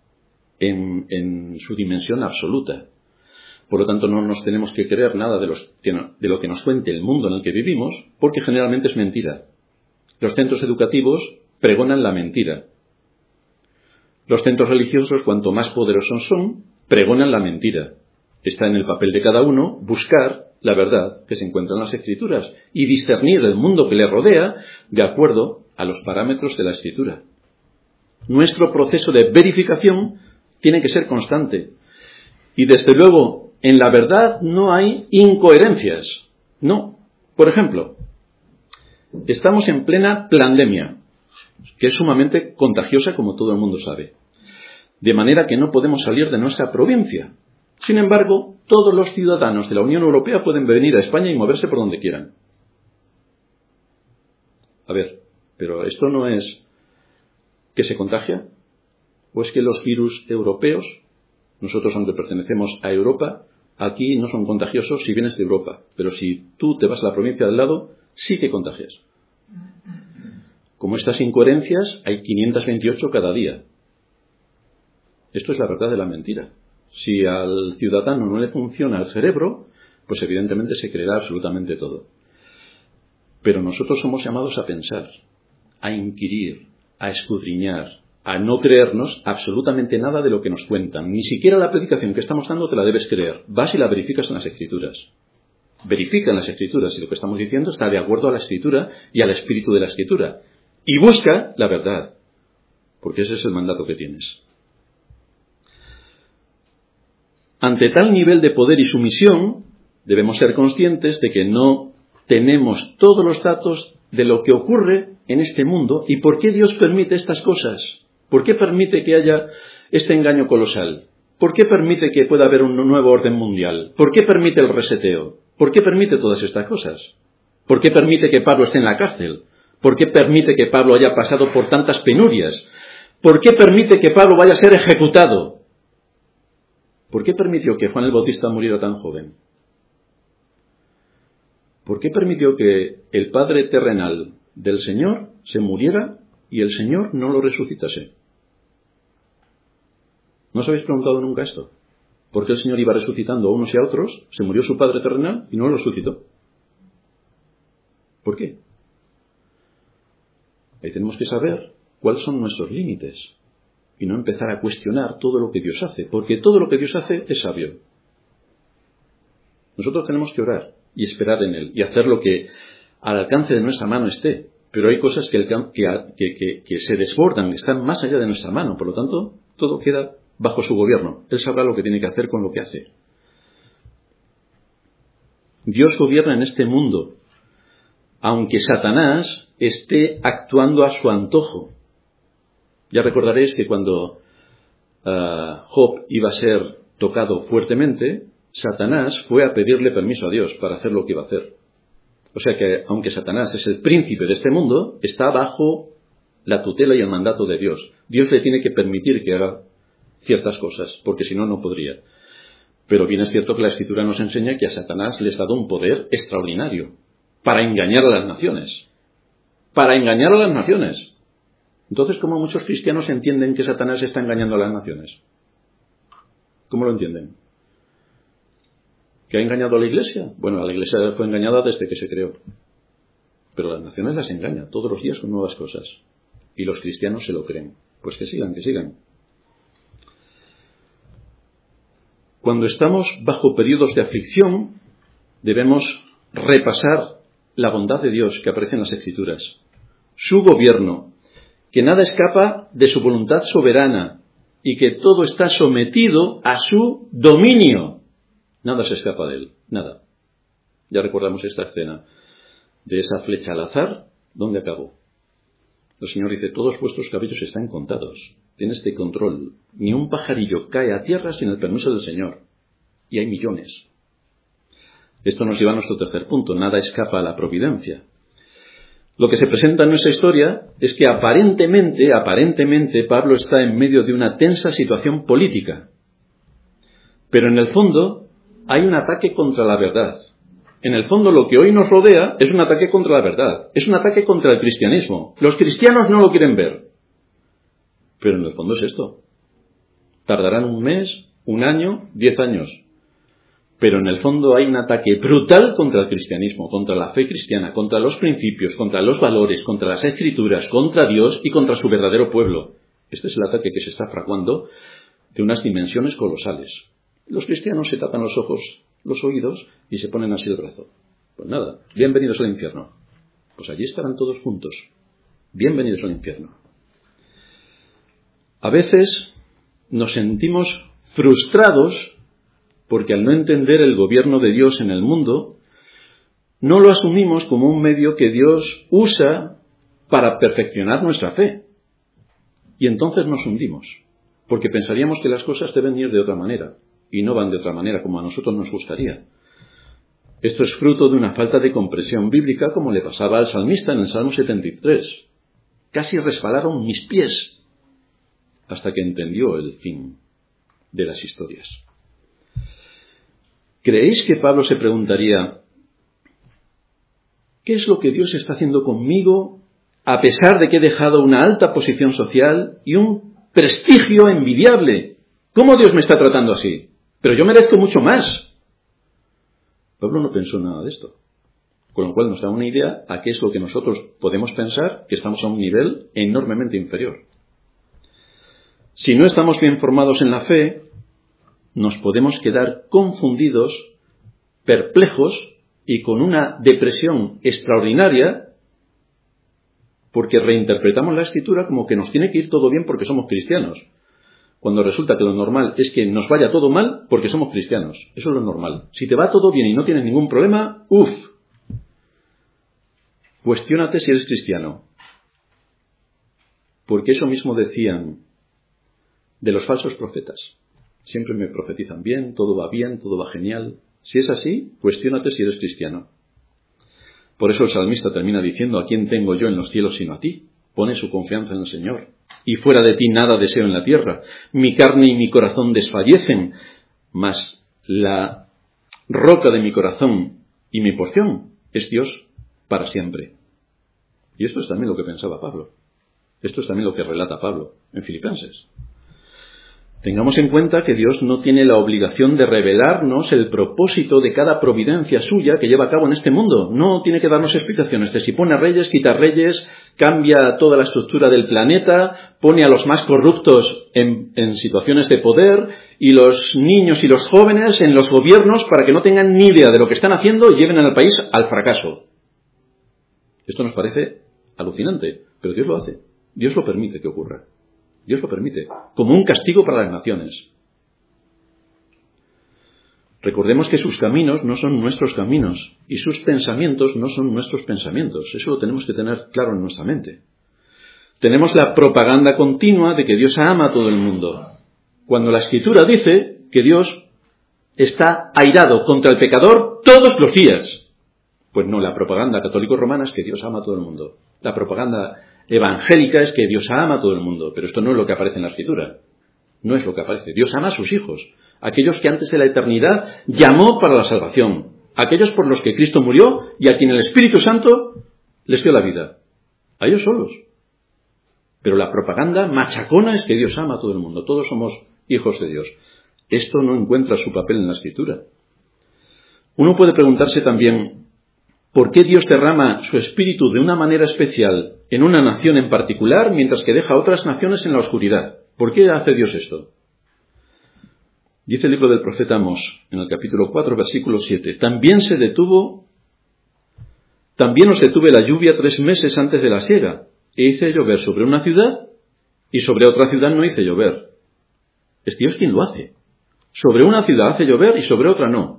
en su dimensión absoluta. Por lo tanto, no nos tenemos que creer nada de lo que nos cuente el mundo en el que vivimos, porque generalmente es mentira. Los centros educativos pregonan la mentira. Los centros religiosos, cuanto más poderosos son, pregonan la mentira. Está en el papel de cada uno buscar la verdad que se encuentra en las Escrituras y discernir el mundo que le rodea de acuerdo a los parámetros de la Escritura. Nuestro proceso de verificación tiene que ser constante. Y desde luego, en la verdad no hay incoherencias. No. Por ejemplo, estamos en plena pandemia, que es sumamente contagiosa, como todo el mundo sabe. De manera que no podemos salir de nuestra provincia. Sin embargo, todos los ciudadanos de la Unión Europea pueden venir a España y moverse por donde quieran. A ver, pero esto no es que se contagia, o es que los virus europeos, nosotros aunque pertenecemos a Europa, aquí no son contagiosos si vienes de Europa, pero si tú te vas a la provincia del lado, sí que contagias. Como estas incoherencias, hay 528 cada día. Esto es la verdad de la mentira. Si al ciudadano no le funciona el cerebro, pues evidentemente se creerá absolutamente todo. Pero nosotros somos llamados a pensar, a inquirir, a escudriñar, a no creernos absolutamente nada de lo que nos cuentan. Ni siquiera la predicación que estamos dando te la debes creer. Vas y la verificas en las Escrituras. Verifica en las Escrituras si lo que estamos diciendo está de acuerdo a la Escritura y al espíritu de la Escritura. Y busca la verdad, porque ese es el mandato que tienes. Ante tal nivel de poder y sumisión, debemos ser conscientes de que no tenemos todos los datos de lo que ocurre en este mundo y por qué Dios permite estas cosas. ¿Por qué permite que haya este engaño colosal? ¿Por qué permite que pueda haber un nuevo orden mundial? ¿Por qué permite el reseteo? ¿Por qué permite todas estas cosas? ¿Por qué permite que Pablo esté en la cárcel? ¿Por qué permite que Pablo haya pasado por tantas penurias? ¿Por qué permite que Pablo vaya a ser ejecutado? ¿Por qué permitió que Juan el Bautista muriera tan joven? ¿Por qué permitió que el Padre terrenal del Señor se muriera y el Señor no lo resucitase? ¿No os habéis preguntado nunca esto? ¿Por qué el Señor iba resucitando a unos y a otros? Se murió su Padre terrenal y no lo resucitó. ¿Por qué? Ahí tenemos que saber cuáles son nuestros límites y no empezar a cuestionar todo lo que Dios hace, porque todo lo que Dios hace es sabio. Nosotros tenemos que orar y esperar en Él y hacer lo que al alcance de nuestra mano esté, pero hay cosas que se desbordan, están más allá de nuestra mano, por lo tanto, todo queda bajo su gobierno. Él sabrá lo que tiene que hacer con lo que hace. Dios gobierna en este mundo, aunque Satanás esté actuando a su antojo. Ya recordaréis que cuando Job iba a ser tocado fuertemente, Satanás fue a pedirle permiso a Dios para hacer lo que iba a hacer. O sea que, aunque Satanás es el príncipe de este mundo, está bajo la tutela y el mandato de Dios. Dios le tiene que permitir que haga ciertas cosas, porque si no, no podría. Pero bien es cierto que la Escritura nos enseña que a Satanás le ha dado un poder extraordinario para engañar a las naciones. Para engañar a las naciones. Entonces, ¿cómo muchos cristianos entienden que Satanás está engañando a las naciones? ¿Cómo lo entienden? ¿Que ha engañado a la Iglesia? Bueno, la Iglesia fue engañada desde que se creó. Pero las naciones las engaña todos los días con nuevas cosas. Y los cristianos se lo creen. Pues que sigan, que sigan. Cuando estamos bajo periodos de aflicción, debemos repasar la bondad de Dios que aparece en las Escrituras. Su gobierno, que nada escapa de su voluntad soberana y que todo está sometido a su dominio. Nada se escapa de él, nada. Ya recordamos esta escena de esa flecha al azar, ¿dónde acabó? El Señor dice, todos vuestros cabellos están contados. Tiene este control. Ni un pajarillo cae a tierra sin el permiso del Señor. Y hay millones. Esto nos lleva a nuestro tercer punto. Nada escapa a la providencia. Lo que se presenta en nuestra historia es que aparentemente, Pablo está en medio de una tensa situación política. Pero en el fondo hay un ataque contra la verdad. En el fondo lo que hoy nos rodea es un ataque contra la verdad. Es un ataque contra el cristianismo. Los cristianos no lo quieren ver. Pero en el fondo es esto. Tardarán un mes, un año, 10 años. Pero en el fondo hay un ataque brutal contra el cristianismo, contra la fe cristiana, contra los principios, contra los valores, contra las escrituras, contra Dios y contra su verdadero pueblo. Este es el ataque que se está fraguando de unas dimensiones colosales. Los cristianos se tapan los ojos, los oídos y se ponen así el brazo. Pues nada, bienvenidos al infierno. Pues allí estarán todos juntos. Bienvenidos al infierno. A veces nos sentimos frustrados porque al no entender el gobierno de Dios en el mundo, no lo asumimos como un medio que Dios usa para perfeccionar nuestra fe. Y entonces nos hundimos, porque pensaríamos que las cosas deben ir de otra manera, y no van de otra manera como a nosotros nos gustaría. Esto es fruto de una falta de comprensión bíblica, como le pasaba al salmista en el Salmo 73. Casi resbalaron mis pies, hasta que entendió el fin de las historias. ¿Creéis que Pablo se preguntaría, ¿qué es lo que Dios está haciendo conmigo a pesar de que he dejado una alta posición social y un prestigio envidiable? ¿Cómo Dios me está tratando así? Pero yo merezco mucho más. Pablo no pensó nada de esto. Con lo cual nos da una idea a qué es lo que nosotros podemos pensar, que estamos a un nivel enormemente inferior. Si no estamos bien formados en la fe, nos podemos quedar confundidos, perplejos y con una depresión extraordinaria porque reinterpretamos la Escritura como que nos tiene que ir todo bien porque somos cristianos, cuando resulta que lo normal es que nos vaya todo mal porque somos cristianos. Eso es lo normal. Si te va todo bien y no tienes ningún problema, cuestiónate si eres cristiano. Porque eso mismo decían de los falsos profetas. Siempre me profetizan bien, todo va genial. Si es así, cuestiónate si eres cristiano. Por eso el salmista termina diciendo, ¿a quién tengo yo en los cielos sino a ti? Pone su confianza en el Señor. Y fuera de ti nada deseo en la tierra. Mi carne y mi corazón desfallecen, mas la roca de mi corazón y mi porción es Dios para siempre. Y esto es también lo que pensaba Pablo. Esto es también lo que relata Pablo en Filipenses. Tengamos en cuenta que Dios no tiene la obligación de revelarnos el propósito de cada providencia suya que lleva a cabo en este mundo. No tiene que darnos explicaciones de si pone reyes, quita reyes, cambia toda la estructura del planeta, pone a los más corruptos en situaciones de poder y los niños y los jóvenes en los gobiernos para que no tengan ni idea de lo que están haciendo y lleven al país al fracaso. Esto nos parece alucinante, pero Dios lo hace. Dios lo permite que ocurra. Dios lo permite, como un castigo para las naciones. Recordemos que sus caminos no son nuestros caminos y sus pensamientos no son nuestros pensamientos. Eso lo tenemos que tener claro en nuestra mente. Tenemos la propaganda continua de que Dios ama a todo el mundo, cuando la Escritura dice que Dios está airado contra el pecador todos los días. Pues no, la propaganda católico-romana es que Dios ama a todo el mundo. La propaganda evangélica es que Dios ama a todo el mundo, pero esto no es lo que aparece en la Escritura. No es lo que aparece. Dios ama a sus hijos, aquellos que antes de la eternidad llamó para la salvación, aquellos por los que Cristo murió y a quien el Espíritu Santo les dio la vida. A ellos solos. Pero la propaganda machacona es que Dios ama a todo el mundo. Todos somos hijos de Dios. Esto no encuentra su papel en la Escritura. Uno puede preguntarse también, ¿Por qué Dios derrama su espíritu de una manera especial en una nación en particular, mientras que deja a otras naciones en la oscuridad? ¿Por qué hace Dios esto? Dice el libro del profeta Amós, en el capítulo 4, versículo 7, También os detuve la lluvia 3 meses antes de la siega, e hice llover sobre una ciudad, y sobre otra ciudad no hice llover. Es Dios quien lo hace. Sobre una ciudad hace llover y sobre otra no.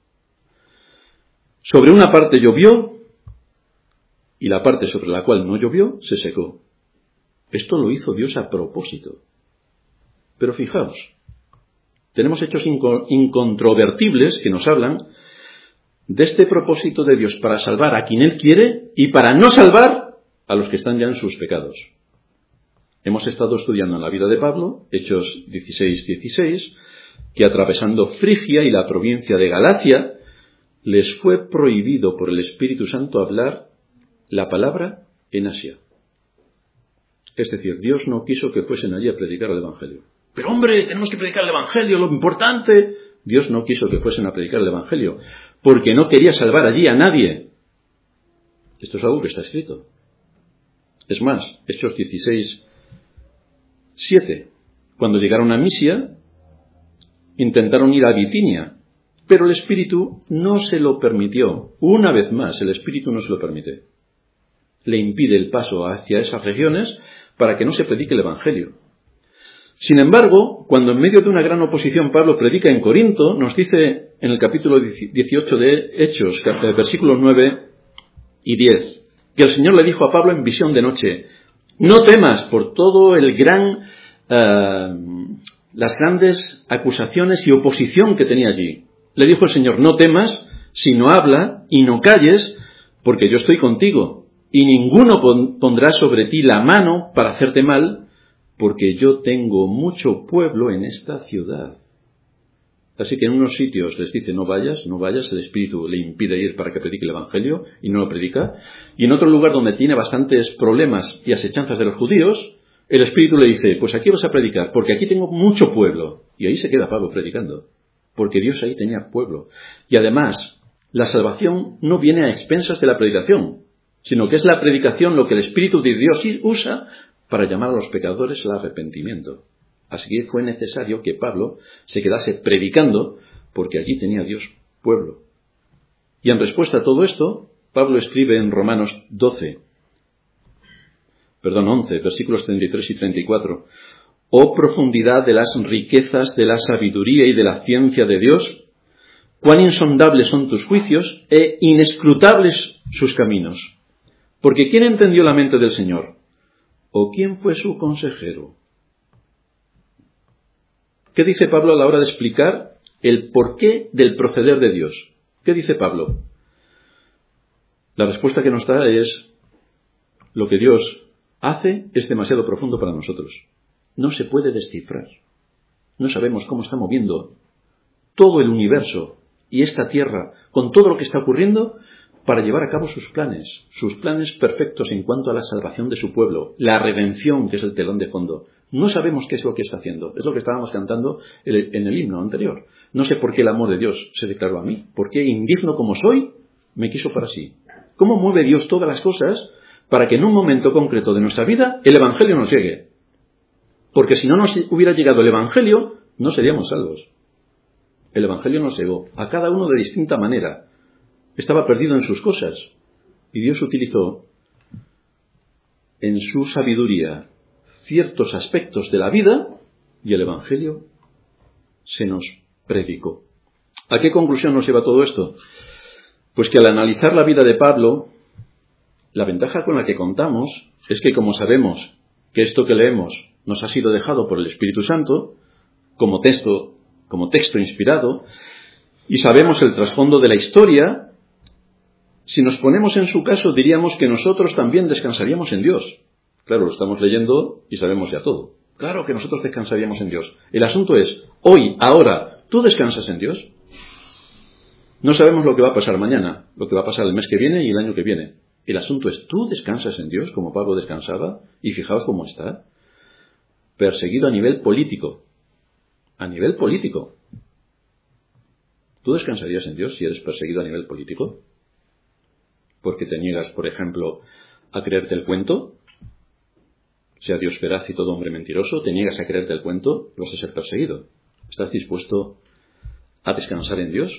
Sobre una parte llovió, y la parte sobre la cual no llovió se secó. Esto lo hizo Dios a propósito. Pero fijaos, tenemos hechos incontrovertibles que nos hablan de este propósito de Dios para salvar a quien Él quiere y para no salvar a los que están ya en sus pecados. Hemos estado estudiando en la vida de Pablo, Hechos 16, que atravesando Frigia y la provincia de Galacia, les fue prohibido por el Espíritu Santo hablar la palabra en Asia. Es decir, Dios no quiso que fuesen allí a predicar el Evangelio. Pero hombre, tenemos que predicar el Evangelio, lo importante. Dios no quiso que fuesen a predicar el Evangelio, porque no quería salvar allí a nadie. Esto es algo que está escrito. Es más, Hechos 16:7. Cuando llegaron a Misia, intentaron ir a Bitinia, pero el Espíritu no se lo permitió. Una vez más, el Espíritu no se lo permite. Le impide el paso hacia esas regiones para que no se predique el Evangelio. Sin embargo, cuando en medio de una gran oposición Pablo predica en Corinto, nos dice en el capítulo 18 de Hechos, versículos 9 y 10, que el Señor le dijo a Pablo en visión de noche, no temas por todo las grandes acusaciones y oposición que tenía allí. Le dijo el Señor, no temas, sino habla y no calles, porque yo estoy contigo, y ninguno pondrá sobre ti la mano para hacerte mal, porque yo tengo mucho pueblo en esta ciudad. Así que en unos sitios les dice no vayas, el Espíritu le impide ir para que predique el Evangelio, y no lo predica, y en otro lugar donde tiene bastantes problemas y asechanzas de los judíos, el Espíritu le dice, pues aquí vas a predicar, porque aquí tengo mucho pueblo, y ahí se queda Pablo predicando. Porque Dios ahí tenía pueblo. Y además, la salvación no viene a expensas de la predicación, sino que es la predicación lo que el Espíritu de Dios usa para llamar a los pecadores al arrepentimiento. Así que fue necesario que Pablo se quedase predicando, porque allí tenía Dios pueblo. Y en respuesta a todo esto, Pablo escribe en Romanos 11, versículos 33 y 34, Oh profundidad de las riquezas de la sabiduría y de la ciencia de Dios, cuán insondables son tus juicios e inescrutables sus caminos. Porque ¿quién entendió la mente del Señor? ¿O quién fue su consejero? ¿Qué dice Pablo a la hora de explicar el porqué del proceder de Dios? ¿Qué dice Pablo? La respuesta que nos da es, lo que Dios hace es demasiado profundo para nosotros. No se puede descifrar. No sabemos cómo está moviendo todo el universo y esta tierra con todo lo que está ocurriendo para llevar a cabo sus planes perfectos en cuanto a la salvación de su pueblo, la redención, que es el telón de fondo. No sabemos qué es lo que está haciendo. Es lo que estábamos cantando en el himno anterior. No sé por qué el amor de Dios se declaró a mí. ¿Por qué, indigno como soy, me quiso para sí? ¿Cómo mueve Dios todas las cosas para que en un momento concreto de nuestra vida el Evangelio nos llegue? Porque si no nos hubiera llegado el Evangelio, no seríamos salvos. El Evangelio nos llegó a cada uno de distinta manera. Estaba perdido en sus cosas. Y Dios utilizó en su sabiduría ciertos aspectos de la vida y el Evangelio se nos predicó. ¿A qué conclusión nos lleva todo esto? Pues que al analizar la vida de Pablo, la ventaja con la que contamos es que como sabemos que esto que leemos nos ha sido dejado por el Espíritu Santo como texto inspirado, y sabemos el trasfondo de la historia, si nos ponemos en su caso diríamos que nosotros también descansaríamos en Dios. Claro, lo estamos leyendo y sabemos ya todo. Claro que nosotros descansaríamos en Dios. El asunto es, hoy, ahora, ¿tú descansas en Dios? No sabemos lo que va a pasar mañana, lo que va a pasar el mes que viene y el año que viene. El asunto es, ¿tú descansas en Dios como Pablo descansaba? Y fijaos cómo está. Perseguido a nivel político. A nivel político. ¿Tú descansarías en Dios si eres perseguido a nivel político? porque te niegas, por ejemplo, a creerte el cuento, sea Dios veraz y todo hombre mentiroso, te niegas a creerte el cuento, vas a ser perseguido. ¿Estás dispuesto a descansar en Dios?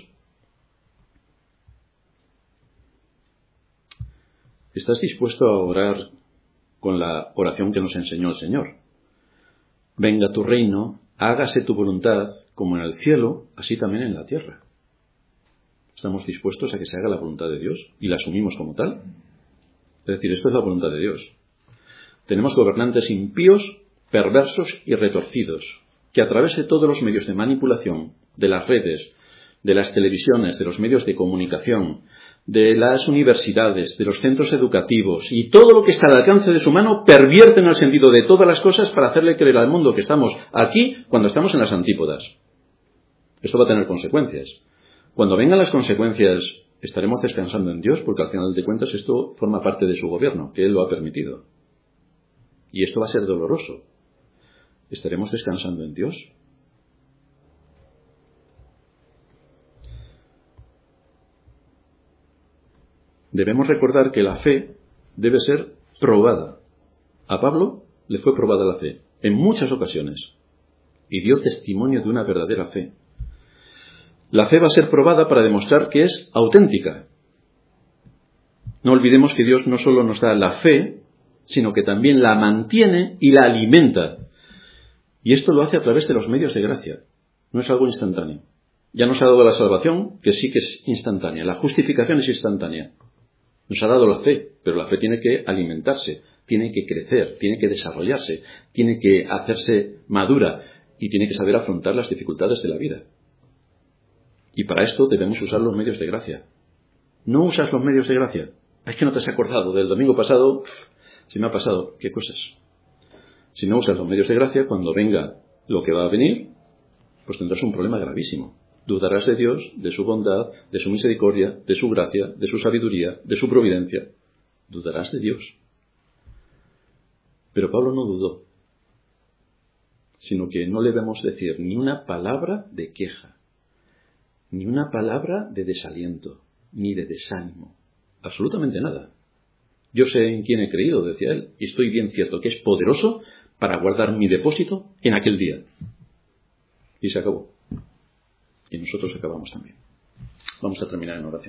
¿Estás dispuesto a orar con la oración que nos enseñó el Señor? Venga tu reino, hágase tu voluntad, como en el cielo, así también en la tierra. ¿Estamos dispuestos a que se haga la voluntad de Dios y la asumimos como tal? Es decir, esto es la voluntad de Dios. Tenemos gobernantes impíos, perversos y retorcidos, que a través de todos los medios de manipulación, de las redes, de las televisiones, de los medios de comunicación, de las universidades, de los centros educativos y todo lo que está al alcance de su mano, pervierten el sentido de todas las cosas para hacerle creer al mundo que estamos aquí cuando estamos en las antípodas. Esto va a tener consecuencias. Cuando vengan las consecuencias, estaremos descansando en Dios, porque al final de cuentas esto forma parte de su gobierno, que Él lo ha permitido. Y esto va a ser doloroso. ¿Estaremos descansando en Dios? Debemos recordar que la fe debe ser probada. A Pablo le fue probada la fe en muchas ocasiones y dio testimonio de una verdadera fe. La fe va a ser probada para demostrar que es auténtica. No olvidemos que Dios no solo nos da la fe, sino que también la mantiene y la alimenta. Y esto lo hace a través de los medios de gracia. No es algo instantáneo. Ya nos ha dado la salvación, que sí que es instantánea. La justificación es instantánea. Nos ha dado la fe, pero la fe tiene que alimentarse, tiene que crecer, tiene que desarrollarse, tiene que hacerse madura y tiene que saber afrontar las dificultades de la vida. Y para esto debemos usar los medios de gracia. ¿No usas los medios de gracia? Es que no te has acordado del domingo pasado. Si me ha pasado, ¿qué cosas? Si no usas los medios de gracia, cuando venga lo que va a venir, pues tendrás un problema gravísimo. Dudarás de Dios, de su bondad, de su misericordia, de su gracia, de su sabiduría, de su providencia. Dudarás de Dios. Pero Pablo no dudó, sino que no le vemos decir ni una palabra de queja, ni una palabra de desaliento, ni de desánimo. Absolutamente nada. Yo sé en quién he creído, decía él, y estoy bien cierto que es poderoso para guardar mi depósito en aquel día. Y se acabó. Y nosotros acabamos también. Vamos a terminar en oración.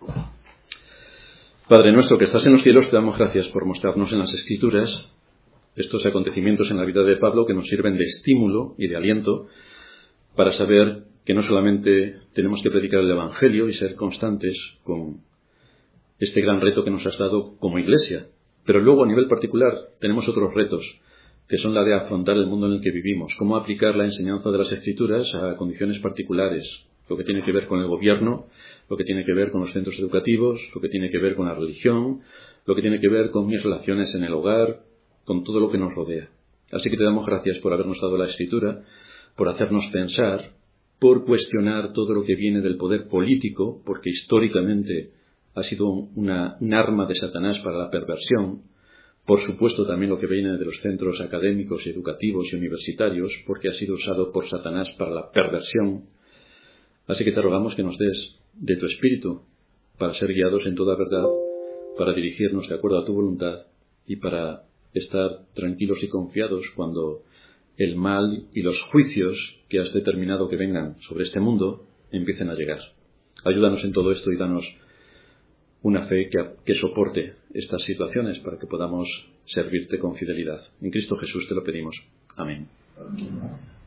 Padre nuestro que estás en los cielos, te damos gracias por mostrarnos en las Escrituras estos acontecimientos en la vida de Pablo que nos sirven de estímulo y de aliento para saber que no solamente tenemos que predicar el Evangelio y ser constantes con este gran reto que nos has dado como Iglesia, pero luego a nivel particular tenemos otros retos que son la de afrontar el mundo en el que vivimos, cómo aplicar la enseñanza de las Escrituras a condiciones particulares, lo que tiene que ver con el gobierno, lo que tiene que ver con los centros educativos, lo que tiene que ver con la religión, lo que tiene que ver con mis relaciones en el hogar, con todo lo que nos rodea. Así que te damos gracias por habernos dado la Escritura, por hacernos pensar, por cuestionar todo lo que viene del poder político, porque históricamente ha sido un arma de Satanás para la perversión. Por supuesto también lo que viene de los centros académicos y educativos y universitarios, porque ha sido usado por Satanás para la perversión. Así que te rogamos que nos des de tu Espíritu para ser guiados en toda verdad, para dirigirnos de acuerdo a tu voluntad y para estar tranquilos y confiados cuando el mal y los juicios que has determinado que vengan sobre este mundo empiecen a llegar. Ayúdanos en todo esto y danos una fe que soporte estas situaciones para que podamos servirte con fidelidad. En Cristo Jesús te lo pedimos. Amén.